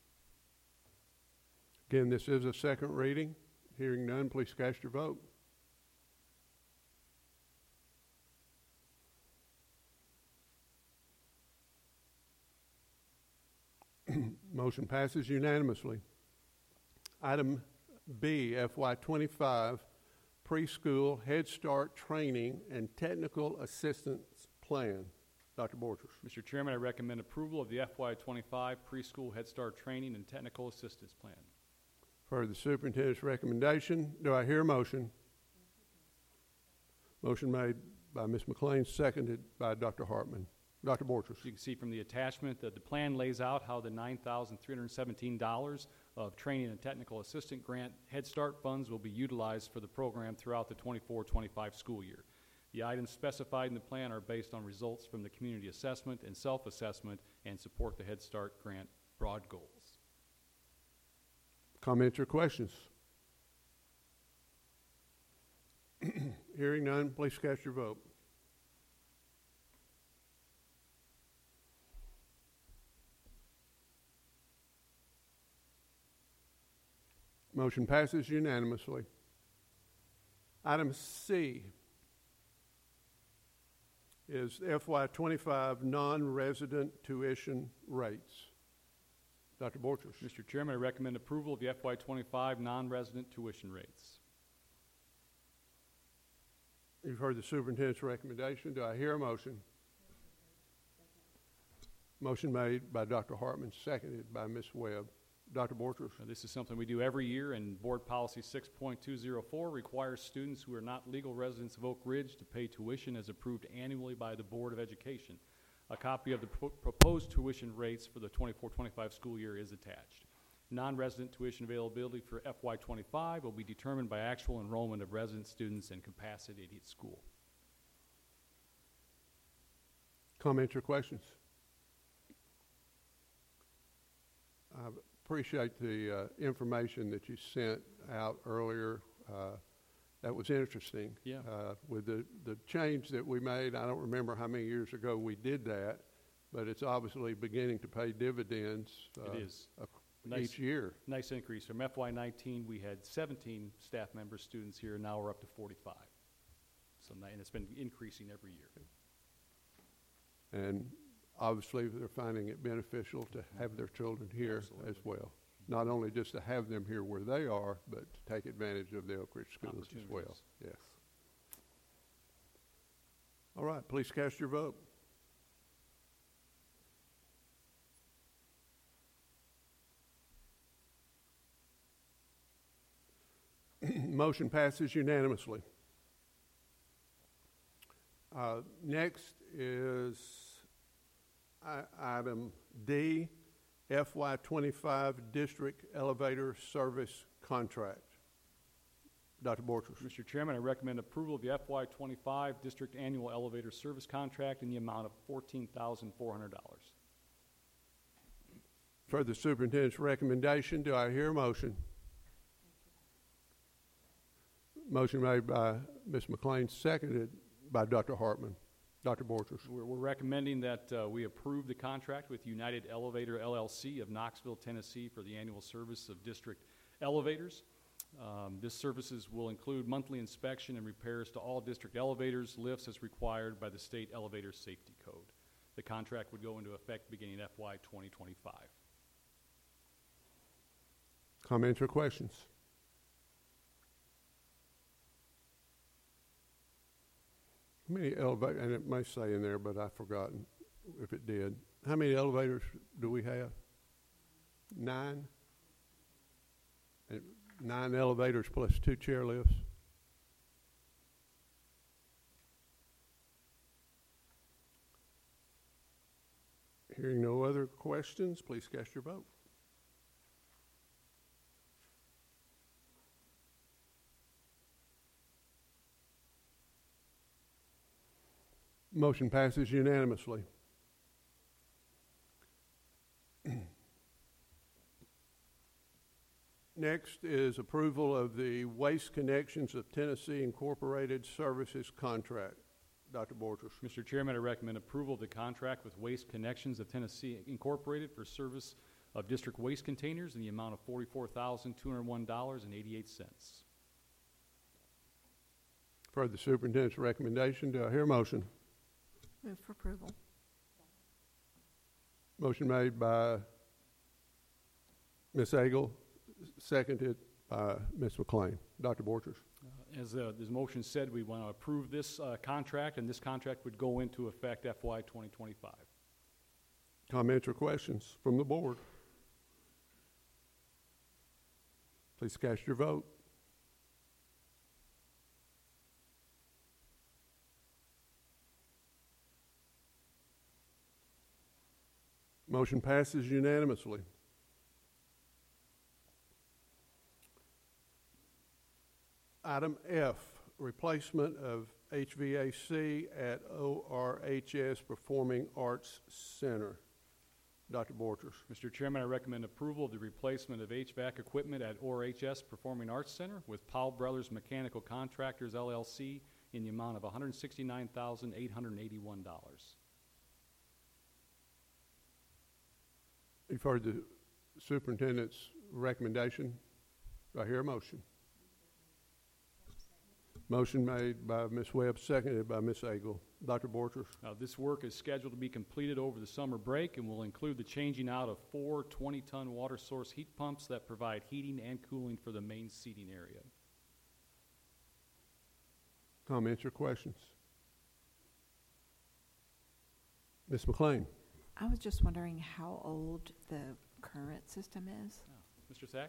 Again, this is a second reading. Hearing none, please cast your vote. Motion passes unanimously. Item B, FY25 preschool Head Start training and technical assistance plan. Dr. Borchers. Mr. Chairman, I recommend approval of the FY25 preschool Head Start training and technical assistance plan. For the superintendent's recommendation, do I hear a motion? Motion made by Ms. McLean, seconded by Dr. Hartman. Dr. Borchers. You can see from the attachment that the plan lays out how the $9,317 of training and technical assistant grant Head Start funds will be utilized for the program throughout the 24-25 school year. The items specified in the plan are based on results from the community assessment and self-assessment and support the Head Start grant broad goals. Comments or questions? Hearing none, please cast your vote. Motion passes unanimously. Item C is FY25 non-resident tuition rates. Dr. Borchers. Mr. Chairman, I recommend approval of the FY25 non-resident tuition rates. You've heard the superintendent's recommendation. Do I hear a motion? Motion made by Dr. Hartman, seconded by Ms. Webb. Dr. Borchers. This is something we do every year, and Board Policy 6.204 requires students who are not legal residents of Oak Ridge to pay tuition as approved annually by the Board of Education. A copy of the proposed tuition rates for the 24-25 school year is attached. Non-resident tuition availability for FY25 will be determined by actual enrollment of resident students and capacity at each school. Comments or questions? I appreciate the information that you sent out earlier. That was interesting. Yeah. With the change that we made, I don't remember how many years ago we did that, but it's obviously beginning to pay dividends. It is. Each year. Nice increase. From FY19, we had 17 staff members, students here, and now we're up to 45. So, and it's been increasing every year. And obviously, they're finding it beneficial to have their children here. Absolutely. As well. Not only just to have them here where they are, but to take advantage of the Oak Ridge schools as well. Yes. All right, please cast your vote. Motion passes unanimously. Next is item D, FY25 District Elevator Service Contract. Dr. Borchers. Mr. Chairman, I recommend approval of the FY25 District Annual Elevator Service Contract in the amount of $14,400. For the superintendent's recommendation, do I hear a motion? Motion made by Ms. McLean, seconded by Dr. Hartman. Dr. Borchers. We're recommending that we approve the contract with United Elevator LLC of Knoxville, Tennessee for the annual service of district elevators. This services will include monthly inspection and repairs to all district elevators, lifts as required by the State Elevator Safety Code. The contract would go into effect beginning FY 2025. Comments or questions? How many elevators, and it may say in there, but I've forgotten if it did. How many elevators do we have? 9? And 9 elevators plus 2 chairlifts. Hearing no other questions, please cast your vote. Motion passes unanimously. Next is approval of the Waste Connections of Tennessee Incorporated Services Contract. Dr. Borchers. Mr. Chairman, I recommend approval of the contract with Waste Connections of Tennessee Incorporated for service of district waste containers in the amount of $44,201.88. For the superintendent's recommendation, do I hear a motion? Move for approval. Motion made by Ms. Agel, seconded by Ms. McLean. Dr. Borchers. As the motion said, we want to approve this contract, and this contract would go into effect FY 2025. Comments or questions from the board? Please cast your vote. Motion passes unanimously. Item F, replacement of HVAC at ORHS Performing Arts Center. Dr. Borchers. Mr. Chairman, I recommend approval of the replacement of HVAC equipment at ORHS Performing Arts Center with Powell Brothers Mechanical Contractors, LLC, in the amount of $169,881. You've heard the superintendent's recommendation. Do I hear a motion? Motion made by Ms. Webb, seconded by Ms. Agel. Dr. Borchers. This work is scheduled to be completed over the summer break and will include the changing out of 4 20-ton water source heat pumps that provide heating and cooling for the main seating area. Comments or questions? Ms. McLean. I was just wondering how old the current system is. Mr. Sack?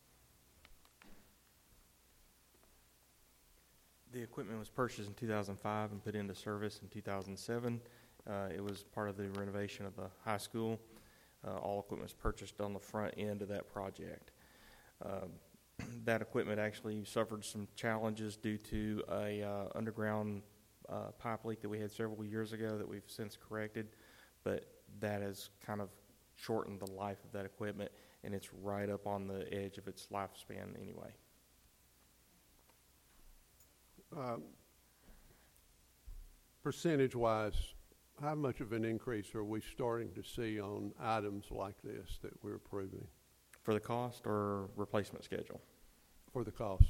The equipment was purchased in 2005 and put into service in 2007. It was part of the renovation of the high school. All equipment was purchased on the front end of that project. That equipment actually suffered some challenges due to a underground pipe leak that we had several years ago that we've since corrected, but that has kind of shortened the life of that equipment, and it's right up on the edge of its lifespan anyway. Percentage-wise, how much of an increase are we starting to see on items like this that we're approving? For the cost or replacement schedule? For the cost.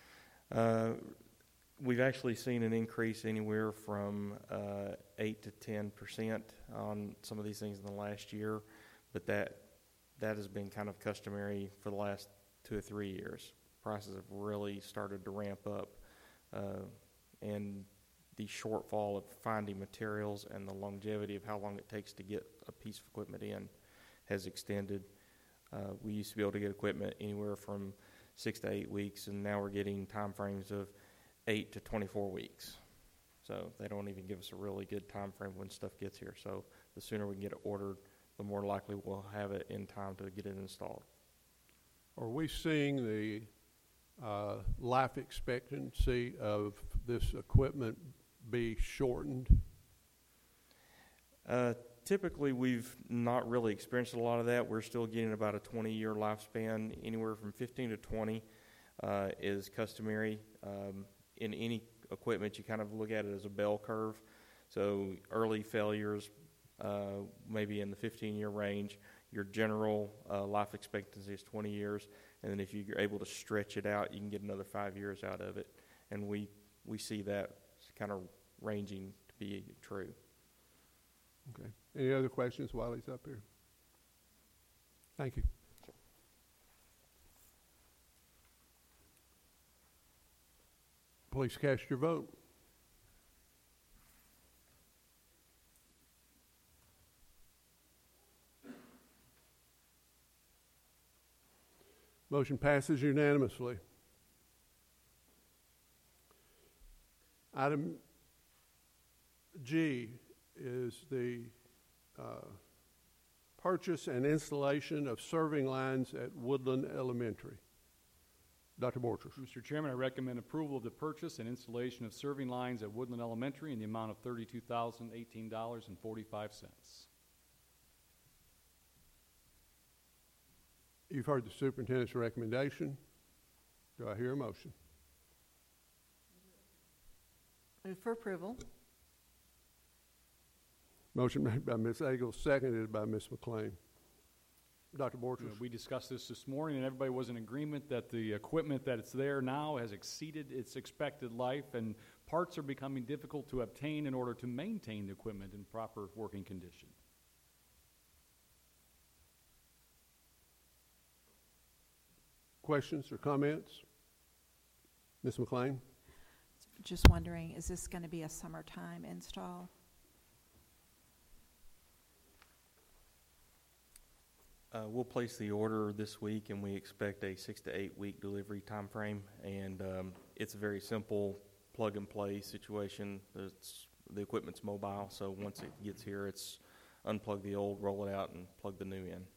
We've actually seen an increase anywhere from 8 to 10% on some of these things in the last year, but that has been kind of customary for the last 2 or 3 years. Prices have really started to ramp up, and the shortfall of finding materials and the longevity of how long it takes to get a piece of equipment in has extended. We used to be able to get equipment anywhere from 6 to 8 weeks, and now we're getting time frames of 8 to 24 weeks. So they don't even give us a really good time frame when stuff gets here. So the sooner we can get it ordered, the more likely we'll have it in time to get it installed. Are we seeing the life expectancy of this equipment be shortened? Typically, we've not really experienced a lot of that. We're still getting about a 20-year lifespan. Anywhere from 15 to 20 is customary. In any equipment, you kind of look at it as a bell curve. So early failures, maybe in the 15-year range. Your general life expectancy is 20 years. And then if you're able to stretch it out, you can get another 5 years out of it. And we see that kind of ranging to be true. Okay. Any other questions while he's up here? Thank you. Please cast your vote. Motion passes unanimously. Item G is the purchase and installation of serving lines at Woodland Elementary. Dr. Borchers. Mr. Chairman, I recommend approval of the purchase and installation of serving lines at Woodland Elementary in the amount of $32,018.45. You've heard the superintendent's recommendation. Do I hear a motion? Move for approval. Motion made by Ms. Eagles, seconded by Ms. McLean. Dr. Borchers. We discussed this morning, and everybody was in agreement that the equipment that's there now has exceeded its expected life, and parts are becoming difficult to obtain in order to maintain the equipment in proper working condition. Questions or comments? Ms. McLean? Just wondering, is this going to be a summertime install? We'll place the order this week, and we expect a 6 to 8 week delivery time frame. And it's a very simple plug-and-play situation. The equipment's mobile, so once it gets here, it's unplug the old, roll it out, and plug the new in.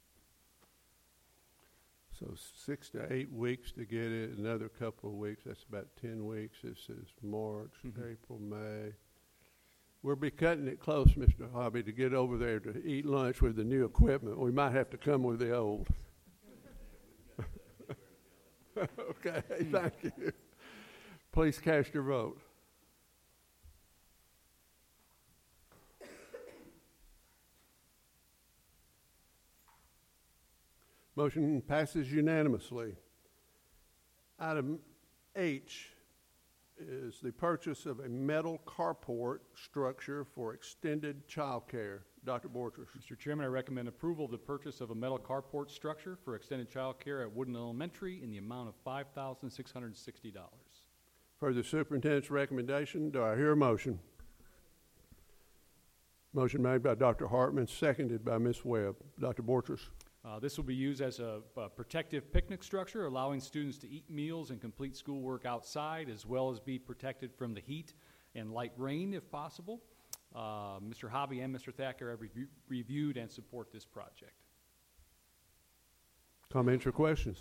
So 6 to 8 weeks to get it, another couple of weeks, that's about 10 weeks. This is March, April, May. We'll be cutting it close, Mr. Hobby, to get over there to eat lunch with the new equipment. We might have to come with the old. Okay, thank you. Please cast your vote. Motion passes unanimously. Item H is the purchase of a metal carport structure for extended child care. Dr. Borchers. Mr. Chairman, I recommend approval of the purchase of a metal carport structure for extended child care at Woodland Elementary in the amount of $5,660. For the superintendent's recommendation, do I hear a motion? Motion made by Dr. Hartman, seconded by Ms. Webb. Dr. Borchers. This will be used as a protective picnic structure, allowing students to eat meals and complete schoolwork outside, as well as be protected from the heat and light rain if possible. Mr. Hobby and Mr. Thacker have reviewed and support this project. Comments or questions?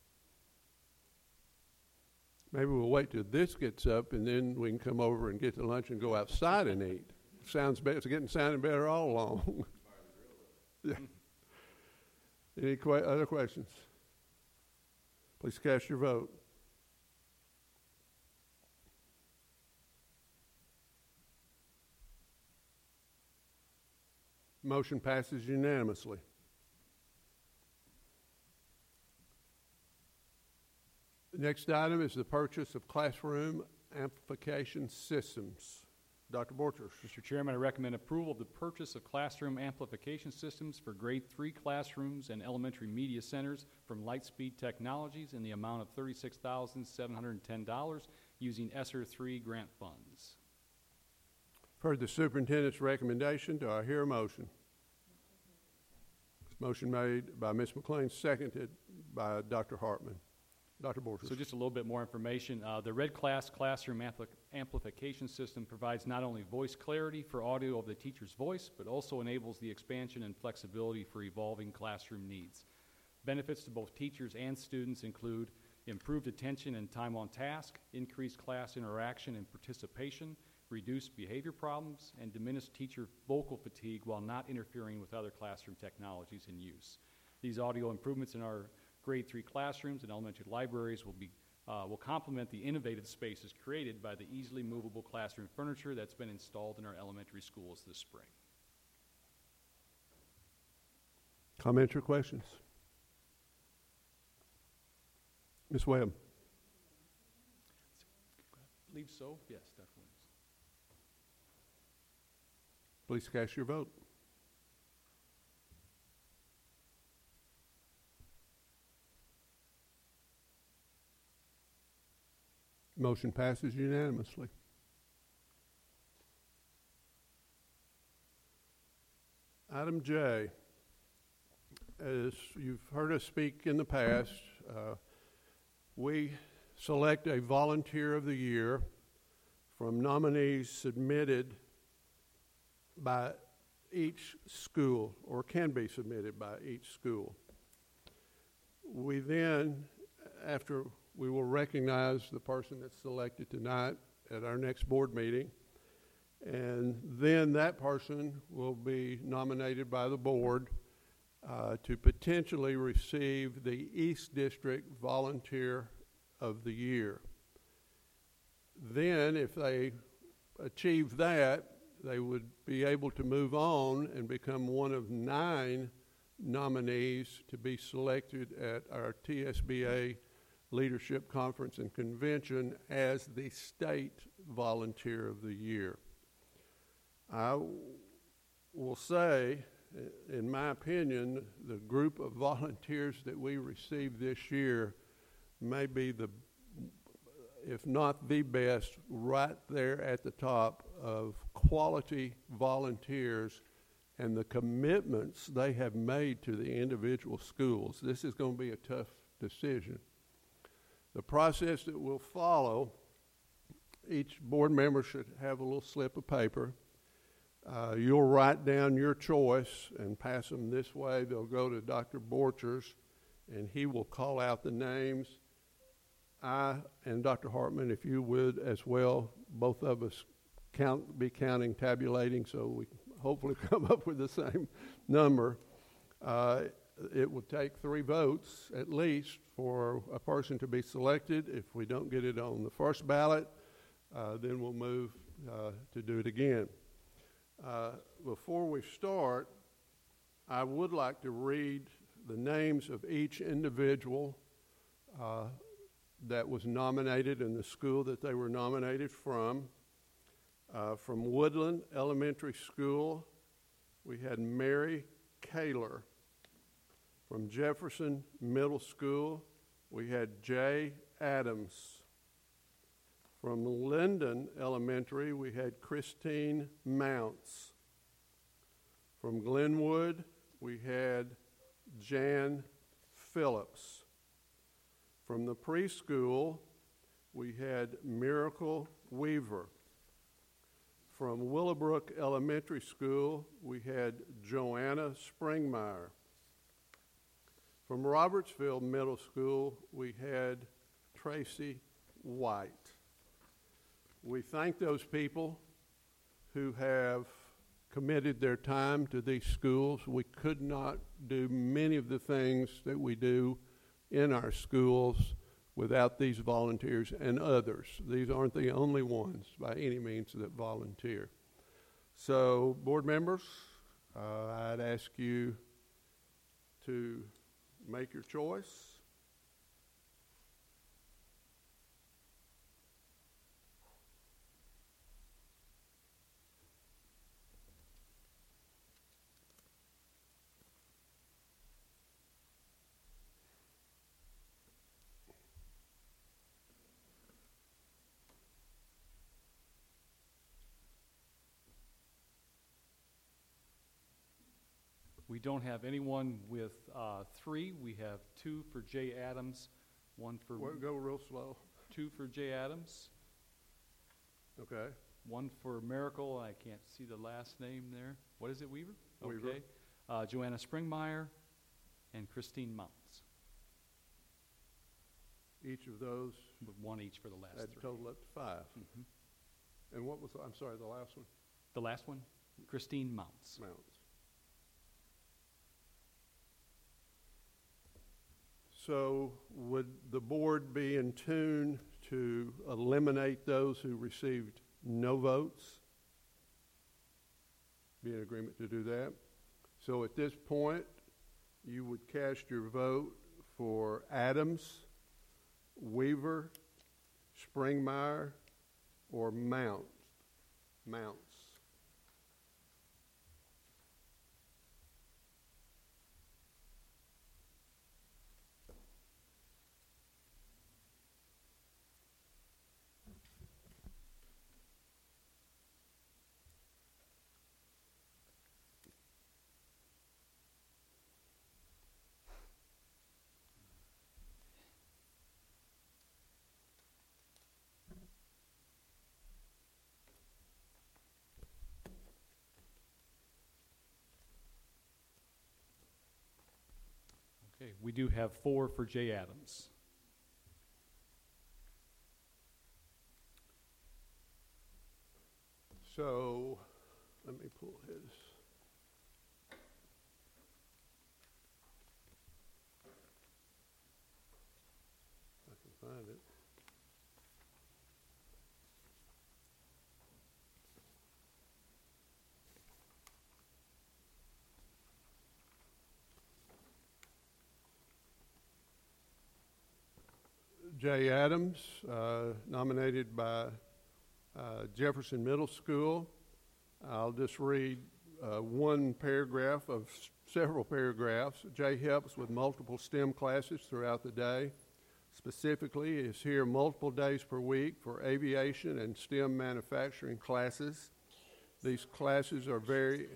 Maybe we'll wait till this gets up and then we can come over and get to lunch and go outside and eat. Sounds better. It's sounding better all along. Yeah. Any other questions? Please cast your vote. Motion passes unanimously. The next item is the purchase of classroom amplification systems. Dr. Borchers. Mr. Chairman, I recommend approval of the purchase of classroom amplification systems for grade 3 classrooms and elementary media centers from Lightspeed Technologies in the amount of $36,710 using ESSER 3 grant funds. For the superintendent's recommendation, do I hear a motion? Motion made by Ms. McLean, seconded by Dr. Hartman. Dr. Borchers. So just a little bit more information. The Red Class classroom amplification system provides not only voice clarity for audio of the teacher's voice, but also enables the expansion and flexibility for evolving classroom needs. Benefits to both teachers and students include improved attention and time on task, increased class interaction and participation, reduced behavior problems, and diminished teacher vocal fatigue while not interfering with other classroom technologies in use. These audio improvements in our grade 3 classrooms and elementary libraries will complement the innovative spaces created by the easily movable classroom furniture that's been installed in our elementary schools this spring. Comments or questions? Ms. Webb. I believe so. Yes, definitely. Please cast your vote. Motion passes unanimously. Item J. As you've heard us speak in the past, we select a volunteer of the year from nominees submitted by each school, or can be submitted by each school. We then, after we will recognize the person that's selected tonight at our next board meeting, and then that person will be nominated by the board to potentially receive the East District Volunteer of the Year. Then, if they achieve that, they would be able to move on and become one of 9 nominees to be selected at our TSBA Leadership Conference and Convention as the State Volunteer of the Year. I will say, in my opinion, the group of volunteers that we received this year may be the, if not the best, right there at the top of quality volunteers and the commitments they have made to the individual schools. This is going to be a tough decision. The process that will follow, each board member should have a little slip of paper. You'll write down your choice and pass them this way. They'll go to Dr. Borchers, and he will call out the names. I and Dr. Hartman, if you would as well, both of us be counting, tabulating, so we hopefully come up with the same number. It will take 3 votes at least for a person to be selected. If we don't get it on the first ballot, then we'll move to do it again. Before we start, I would like to read the names of each individual that was nominated in the school that they were nominated from. From Woodland Elementary School, we had Mary Kaler. From Jefferson Middle School, we had Jay Adams. From Linden Elementary, we had Christine Mounts. From Glenwood, we had Jan Phillips. From the preschool, we had Miracle Weaver. From Willowbrook Elementary School, we had Joanna Springmeyer. From Robertsville Middle School, we had Tracy White. We thank those people who have committed their time to these schools. We could not do many of the things that we do in our schools without these volunteers and others. These aren't the only ones by any means that volunteer. So, board members, I'd ask you to make your choice. We don't have anyone with 3. We have 2 for Jay Adams, 1 for... We'll go real slow. 2 for Jay Adams. Okay. 1 for Miracle. I can't see the last name there. What is it, Weaver? Weaver. Okay. Joanna Springmeyer and Christine Mounts. each of those? With one each for the last That three. total up to 5. And what was, I'm sorry, the last one? The last one, Christine Mounts. So would the board be in tune to eliminate those who received no votes? Be in agreement to do that? So at this point, you would cast your vote for Adams, Weaver, Springmeyer, or Mounts. Okay, we do have 4 for Jay Adams. So let me pull his. If I can find it. Jay Adams, nominated by Jefferson Middle School. I'll just read one paragraph of several paragraphs. Jay helps with multiple STEM classes throughout the day. Specifically, is here multiple days per week for aviation and STEM manufacturing classes. These classes are very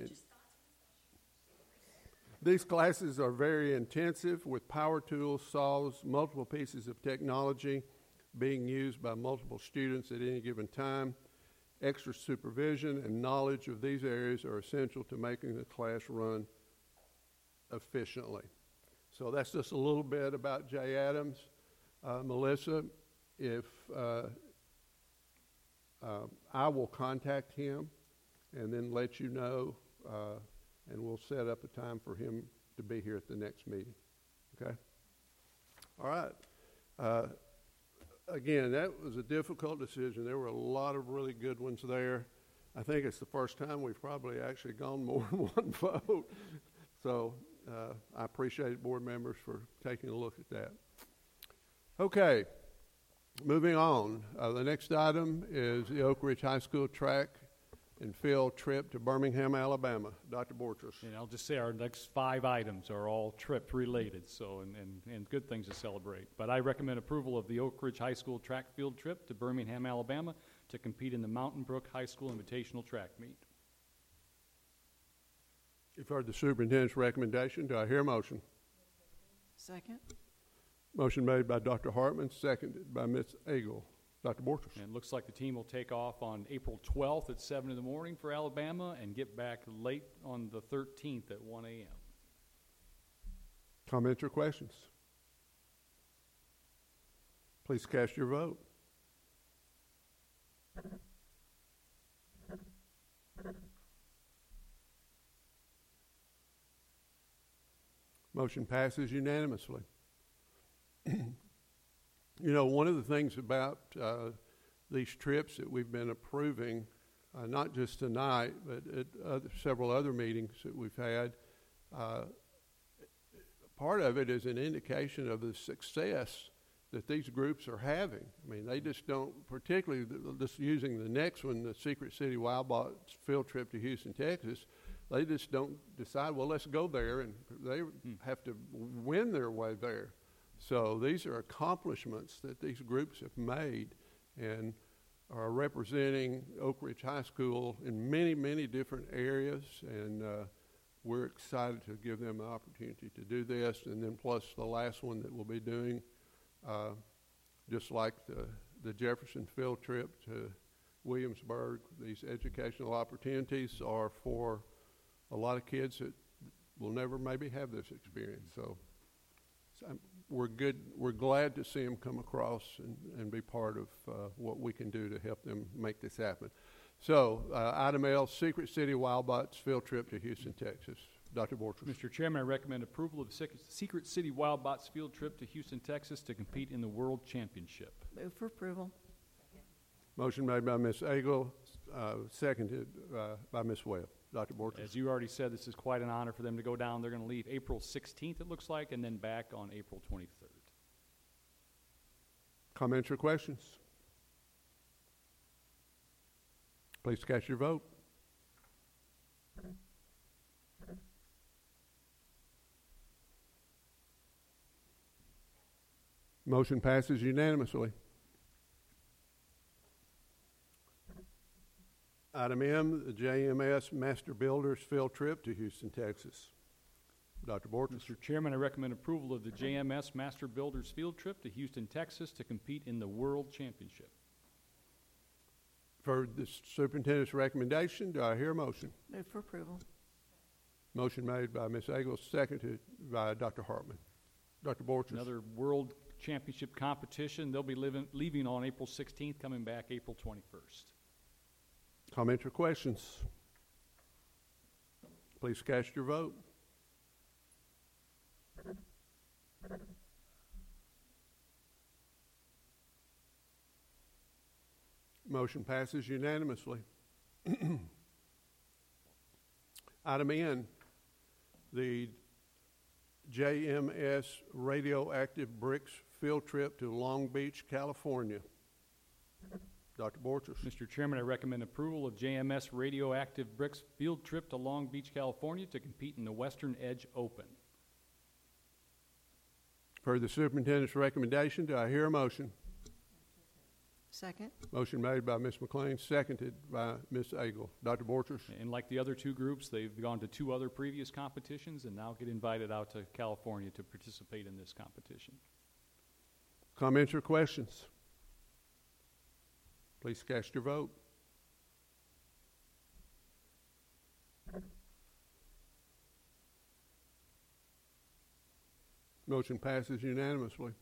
intensive with power tools, saws, multiple pieces of technology being used by multiple students at any given time. Extra supervision and knowledge of these areas are essential to making the class run efficiently. So that's just a little bit about Jay Adams. Melissa, if I will contact him and then let you know, and we'll set up a time for him to be here at the next meeting. Okay? All right. Again, that was a difficult decision. There were a lot of really good ones there. I think it's the first time we've probably actually gone more than one vote. So I appreciate board members for taking a look at that. Okay, moving on. The next item is the Oak Ridge High School track and field trip to Birmingham, Alabama. Dr. Borchers. And I'll just say our next 5 items are all trip related, so and good things to celebrate. But I recommend approval of the Oak Ridge High School track field trip to Birmingham, Alabama to compete in the Mountain Brook High School Invitational Track Meet. You've heard the superintendent's recommendation. Do I hear a motion? Second. Motion made by Dr. Hartman, seconded by Ms. Eagle. Dr. Borchers. And it looks like the team will take off on April 12th at 7 in the morning for Alabama and get back late on the 13th at 1 a.m. Comments or questions? Please cast your vote. Motion passes unanimously. You know, one of the things about these trips that we've been approving, not just tonight, but at several other meetings that we've had, part of it is an indication of the success that these groups are having. I mean, they just don't, particularly just using the next one, the Secret City Wildbots field trip to Houston, Texas, they just don't decide, well, let's go there, and they have to win their way there. So these are accomplishments that these groups have made and are representing Oak Ridge High School in many, many different areas, and we're excited to give them the opportunity to do this. And then plus the last one that we'll be doing, just like the Jefferson field trip to Williamsburg, these educational opportunities are for a lot of kids that will never maybe have this experience. So we're good. We're glad to see them come across and be part of what we can do to help them make this happen. So, item L, Secret City Wildbots field trip to Houston, Texas. Dr. Borchers. Mr. Chairman, I recommend approval of the Secret City Wildbots field trip to Houston, Texas to compete in the World Championship. Move for approval. Motion made by Ms. Agel, seconded by Ms. Webb. Dr. Borchers. As you already said, this is quite an honor for them to go down. They're going to leave April 16th, it looks like, and then back on April 23rd. Comments or questions? Please cast your vote. Motion passes unanimously. Item M, the JMS Master Builders field trip to Houston, Texas. Dr. Borchers. Mr. Chairman, I recommend approval of the JMS Master Builders field trip to Houston, Texas to compete in the World Championship. For the superintendent's recommendation, do I hear a motion? Move for approval. Motion made by Ms. Agel, seconded by Dr. Hartman. Dr. Borchers. Another World Championship competition. They'll be leaving on April 16th, coming back April 21st. Comments or questions? Please cast your vote. Motion passes unanimously. Item N, the JMS Radioactive Bricks field trip to Long Beach, California. Dr. Borchers. Mr. Chairman, I recommend approval of JMS Radioactive Bricks field trip to Long Beach, California to compete in the Western Edge Open. For the superintendent's recommendation, do I hear a motion? Second. Motion made by Ms. McLean, seconded by Ms. Agel. Dr. Borchers. And like the other two groups, they've gone to two other previous competitions and now get invited out to California to participate in this competition. Comments or questions? Please cast your vote. Motion passes unanimously.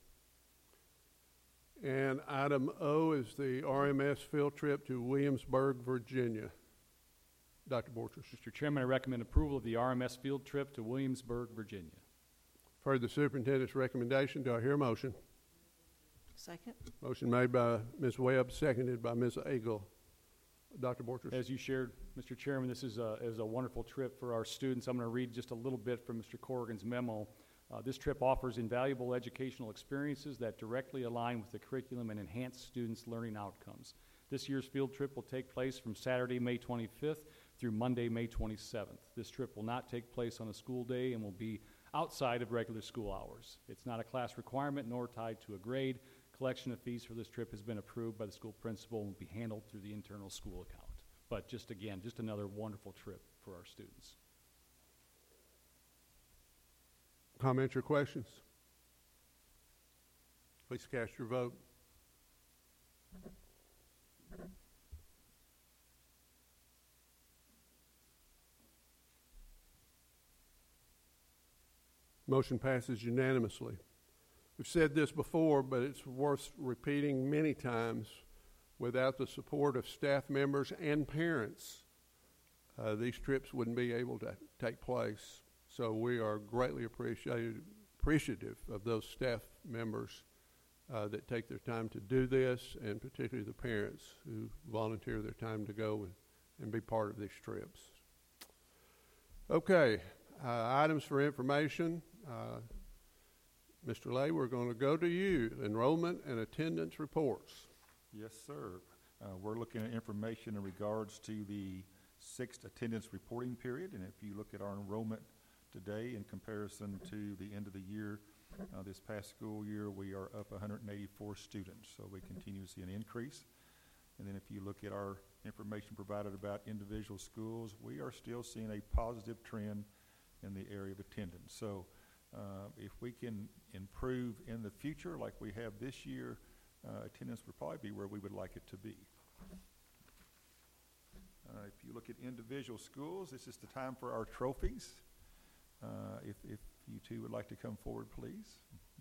And item O is the RMS field trip to Williamsburg, Virginia. Dr. Borchers. Mr. Chairman, I recommend approval of the RMS field trip to Williamsburg, Virginia. For the superintendent's recommendation, do I hear a motion? Second. Motion made by Ms. Webb, seconded by Ms. Agel. Dr. Borchers. As you shared, Mr. Chairman, this is a wonderful trip for our students. I'm going to read just a little bit from Mr. Corrigan's memo. This trip offers invaluable educational experiences that directly align with the curriculum and enhance students' learning outcomes. This year's field trip will take place from Saturday, May 25th through Monday, May 27th. This trip will not take place on a school day and will be outside of regular school hours. It's not a class requirement nor tied to a grade. Collection of fees for this trip has been approved by the school principal and will be handled through the internal school account. But just again, just another wonderful trip for our students. Comments or questions? Please cast your vote. Motion passes unanimously. We've said this before, but it's worth repeating many times. Without the support of staff members and parents, these trips wouldn't be able to take place. So we are greatly appreciative of those staff members that take their time to do this, and particularly the parents who volunteer their time to go and be part of these trips. Okay, items for information. Mr. Lay, we're going to go to you, enrollment and attendance reports. Yes, sir. We're looking at information in regards to the 6th attendance reporting period, and if you look at our enrollment today in comparison to the end of the year, this past school year, we are up 184 students, so we continue to see an increase. And then if you look at our information provided about individual schools, we are still seeing a positive trend in the area of attendance. So if we can improve in the future like we have this year, attendance would probably be where we would like it to be. If you look at individual schools, this is the time for our trophies. If you two would like to come forward, please.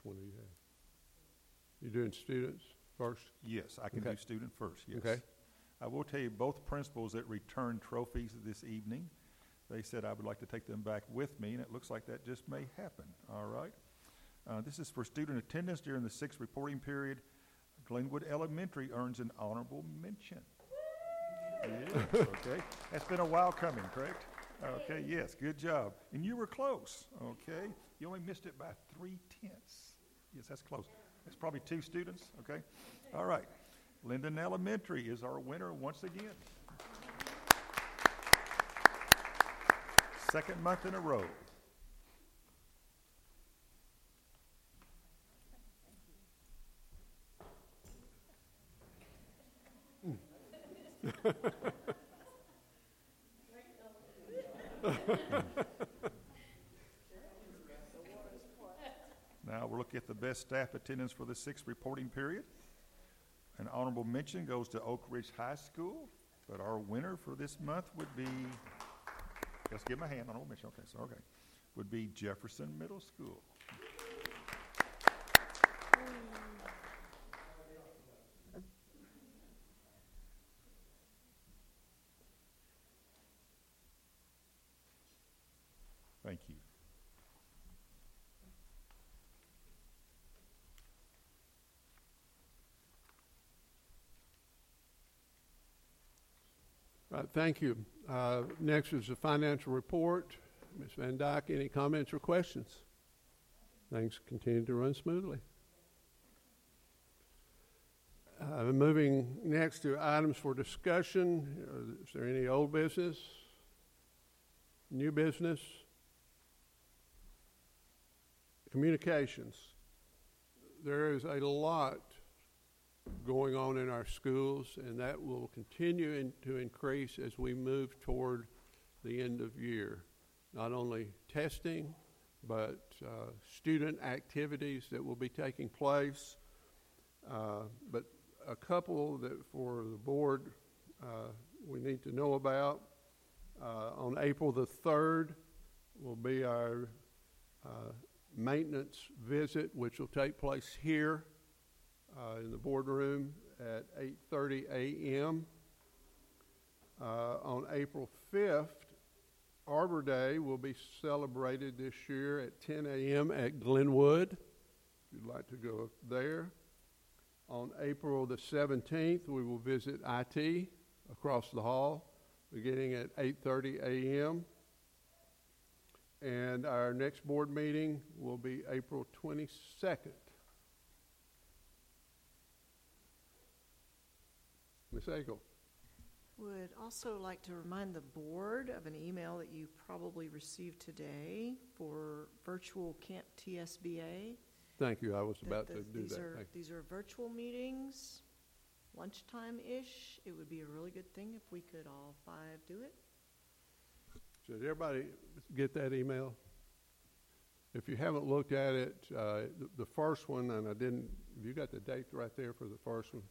one do you have? You doing students first? Yes, I can Okay. do student first, yes. Okay. I will tell you, both principals that returned trophies this evening, they said I would like to take them back with me, and it looks like that just may happen, all right? This is for student attendance during the 6th reporting period. Glenwood Elementary earns an honorable mention. Yes, okay. That's been a while coming, correct? Okay, yes, good job. And you were close, okay? You only missed it by 3/10. Yes, that's close. That's probably 2 students, okay? All right. Linden Elementary is our winner once again. Second month in a row. Now we'll look at the best staff attendance for the 6th reporting period. An honorable mention goes to Oak Ridge High School, but our winner for this month would be, let's give them a hand, honorable mention, okay, would be Jefferson Middle School. Thank you. Thank you. Next is the financial report. Ms. Van Dyke, any comments or questions? Things continue to run smoothly. Moving next to items for discussion. Is there any old business? New business? Communications. There is a lot going on in our schools, and that will continue to increase as we move toward the end of year. Not only testing, but student activities that will be taking place. But a couple that for the board we need to know about. On April the 3rd will be our maintenance visit, which will take place here in the boardroom at 8:30 a.m. On April 5th, Arbor Day will be celebrated this year at 10 a.m. at Glenwood, if you'd like to go there. On April the 17th, we will visit IT across the hall, beginning at 8:30 a.m. And our next board meeting will be April 22nd. Ms. Agel. Would also like to remind the board of an email that you probably received today for virtual Camp TSBA. Thank you. I was about to do that. These are virtual meetings, lunchtime-ish. It would be a really good thing if we could all 5 do it. So did everybody get that email? If you haven't looked at it, the first one, and I didn't, have you got the date right there for the first one?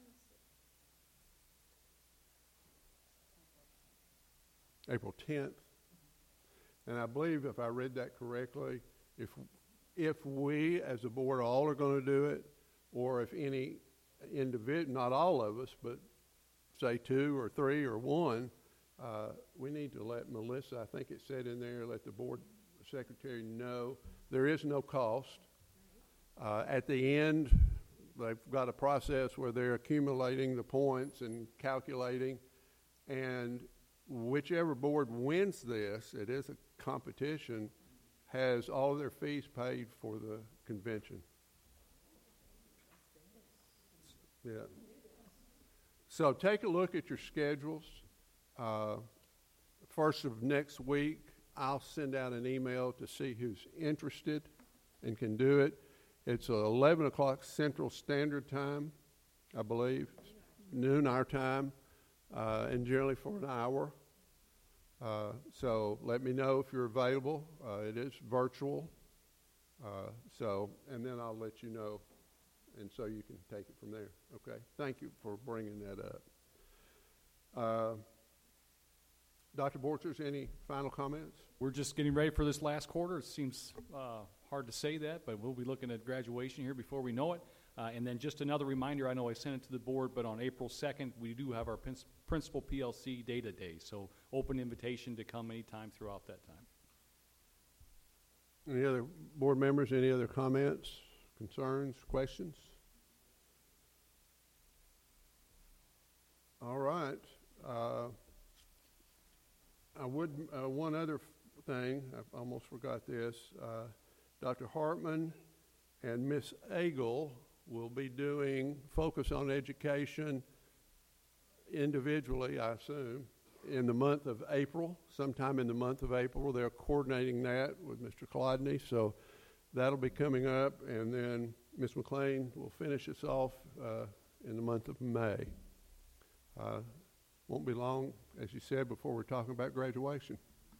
April 10th. And I believe if I read that correctly, if we as a board all are going to do it, or if any individual, not all of us, but say 2 or 3 or 1, we need to let Melissa, I think it said in there, let the board secretary know. There is no cost. At the end, they've got a process where they're accumulating the points and calculating, and whichever board wins this, it is a competition, has all their fees paid for the convention. Yeah. So take a look at your schedules. First of next week, I'll send out an email to see who's interested and can do it. It's 11 o'clock Central Standard Time, I believe, noon our time, and generally for an hour. So let me know if you're available. It is virtual. And then I'll let you know, and so you can take it from there. Okay? Thank you for bringing that up. Dr. Borchers, any final comments? We're just getting ready for this last quarter. It seems hard to say that, but we'll be looking at graduation here before we know it. And then just another reminder, I know I sent it to the board, but on April 2nd, we do have our Principal PLC Data Day, so open invitation to come anytime throughout that time. Any other board members, any other comments, concerns, questions? All right. One other thing, I almost forgot this. Dr. Hartman and Miss Agel will be doing Focus on Education individually, I assume, in the month of April. Sometime in the month of April. They're coordinating that with Mr. Kolodny, so that'll be coming up. And then Ms. McLean will finish us off in the month of May. Won't be long, as you said, before we're talking about graduation.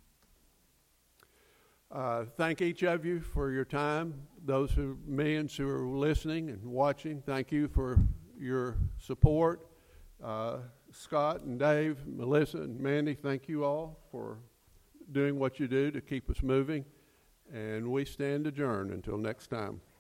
Thank each of you for your time. Those millions who are listening and watching, thank you for your support. Scott and Dave, Melissa and Mandy, thank you all for doing what you do to keep us moving. And we stand adjourned until next time.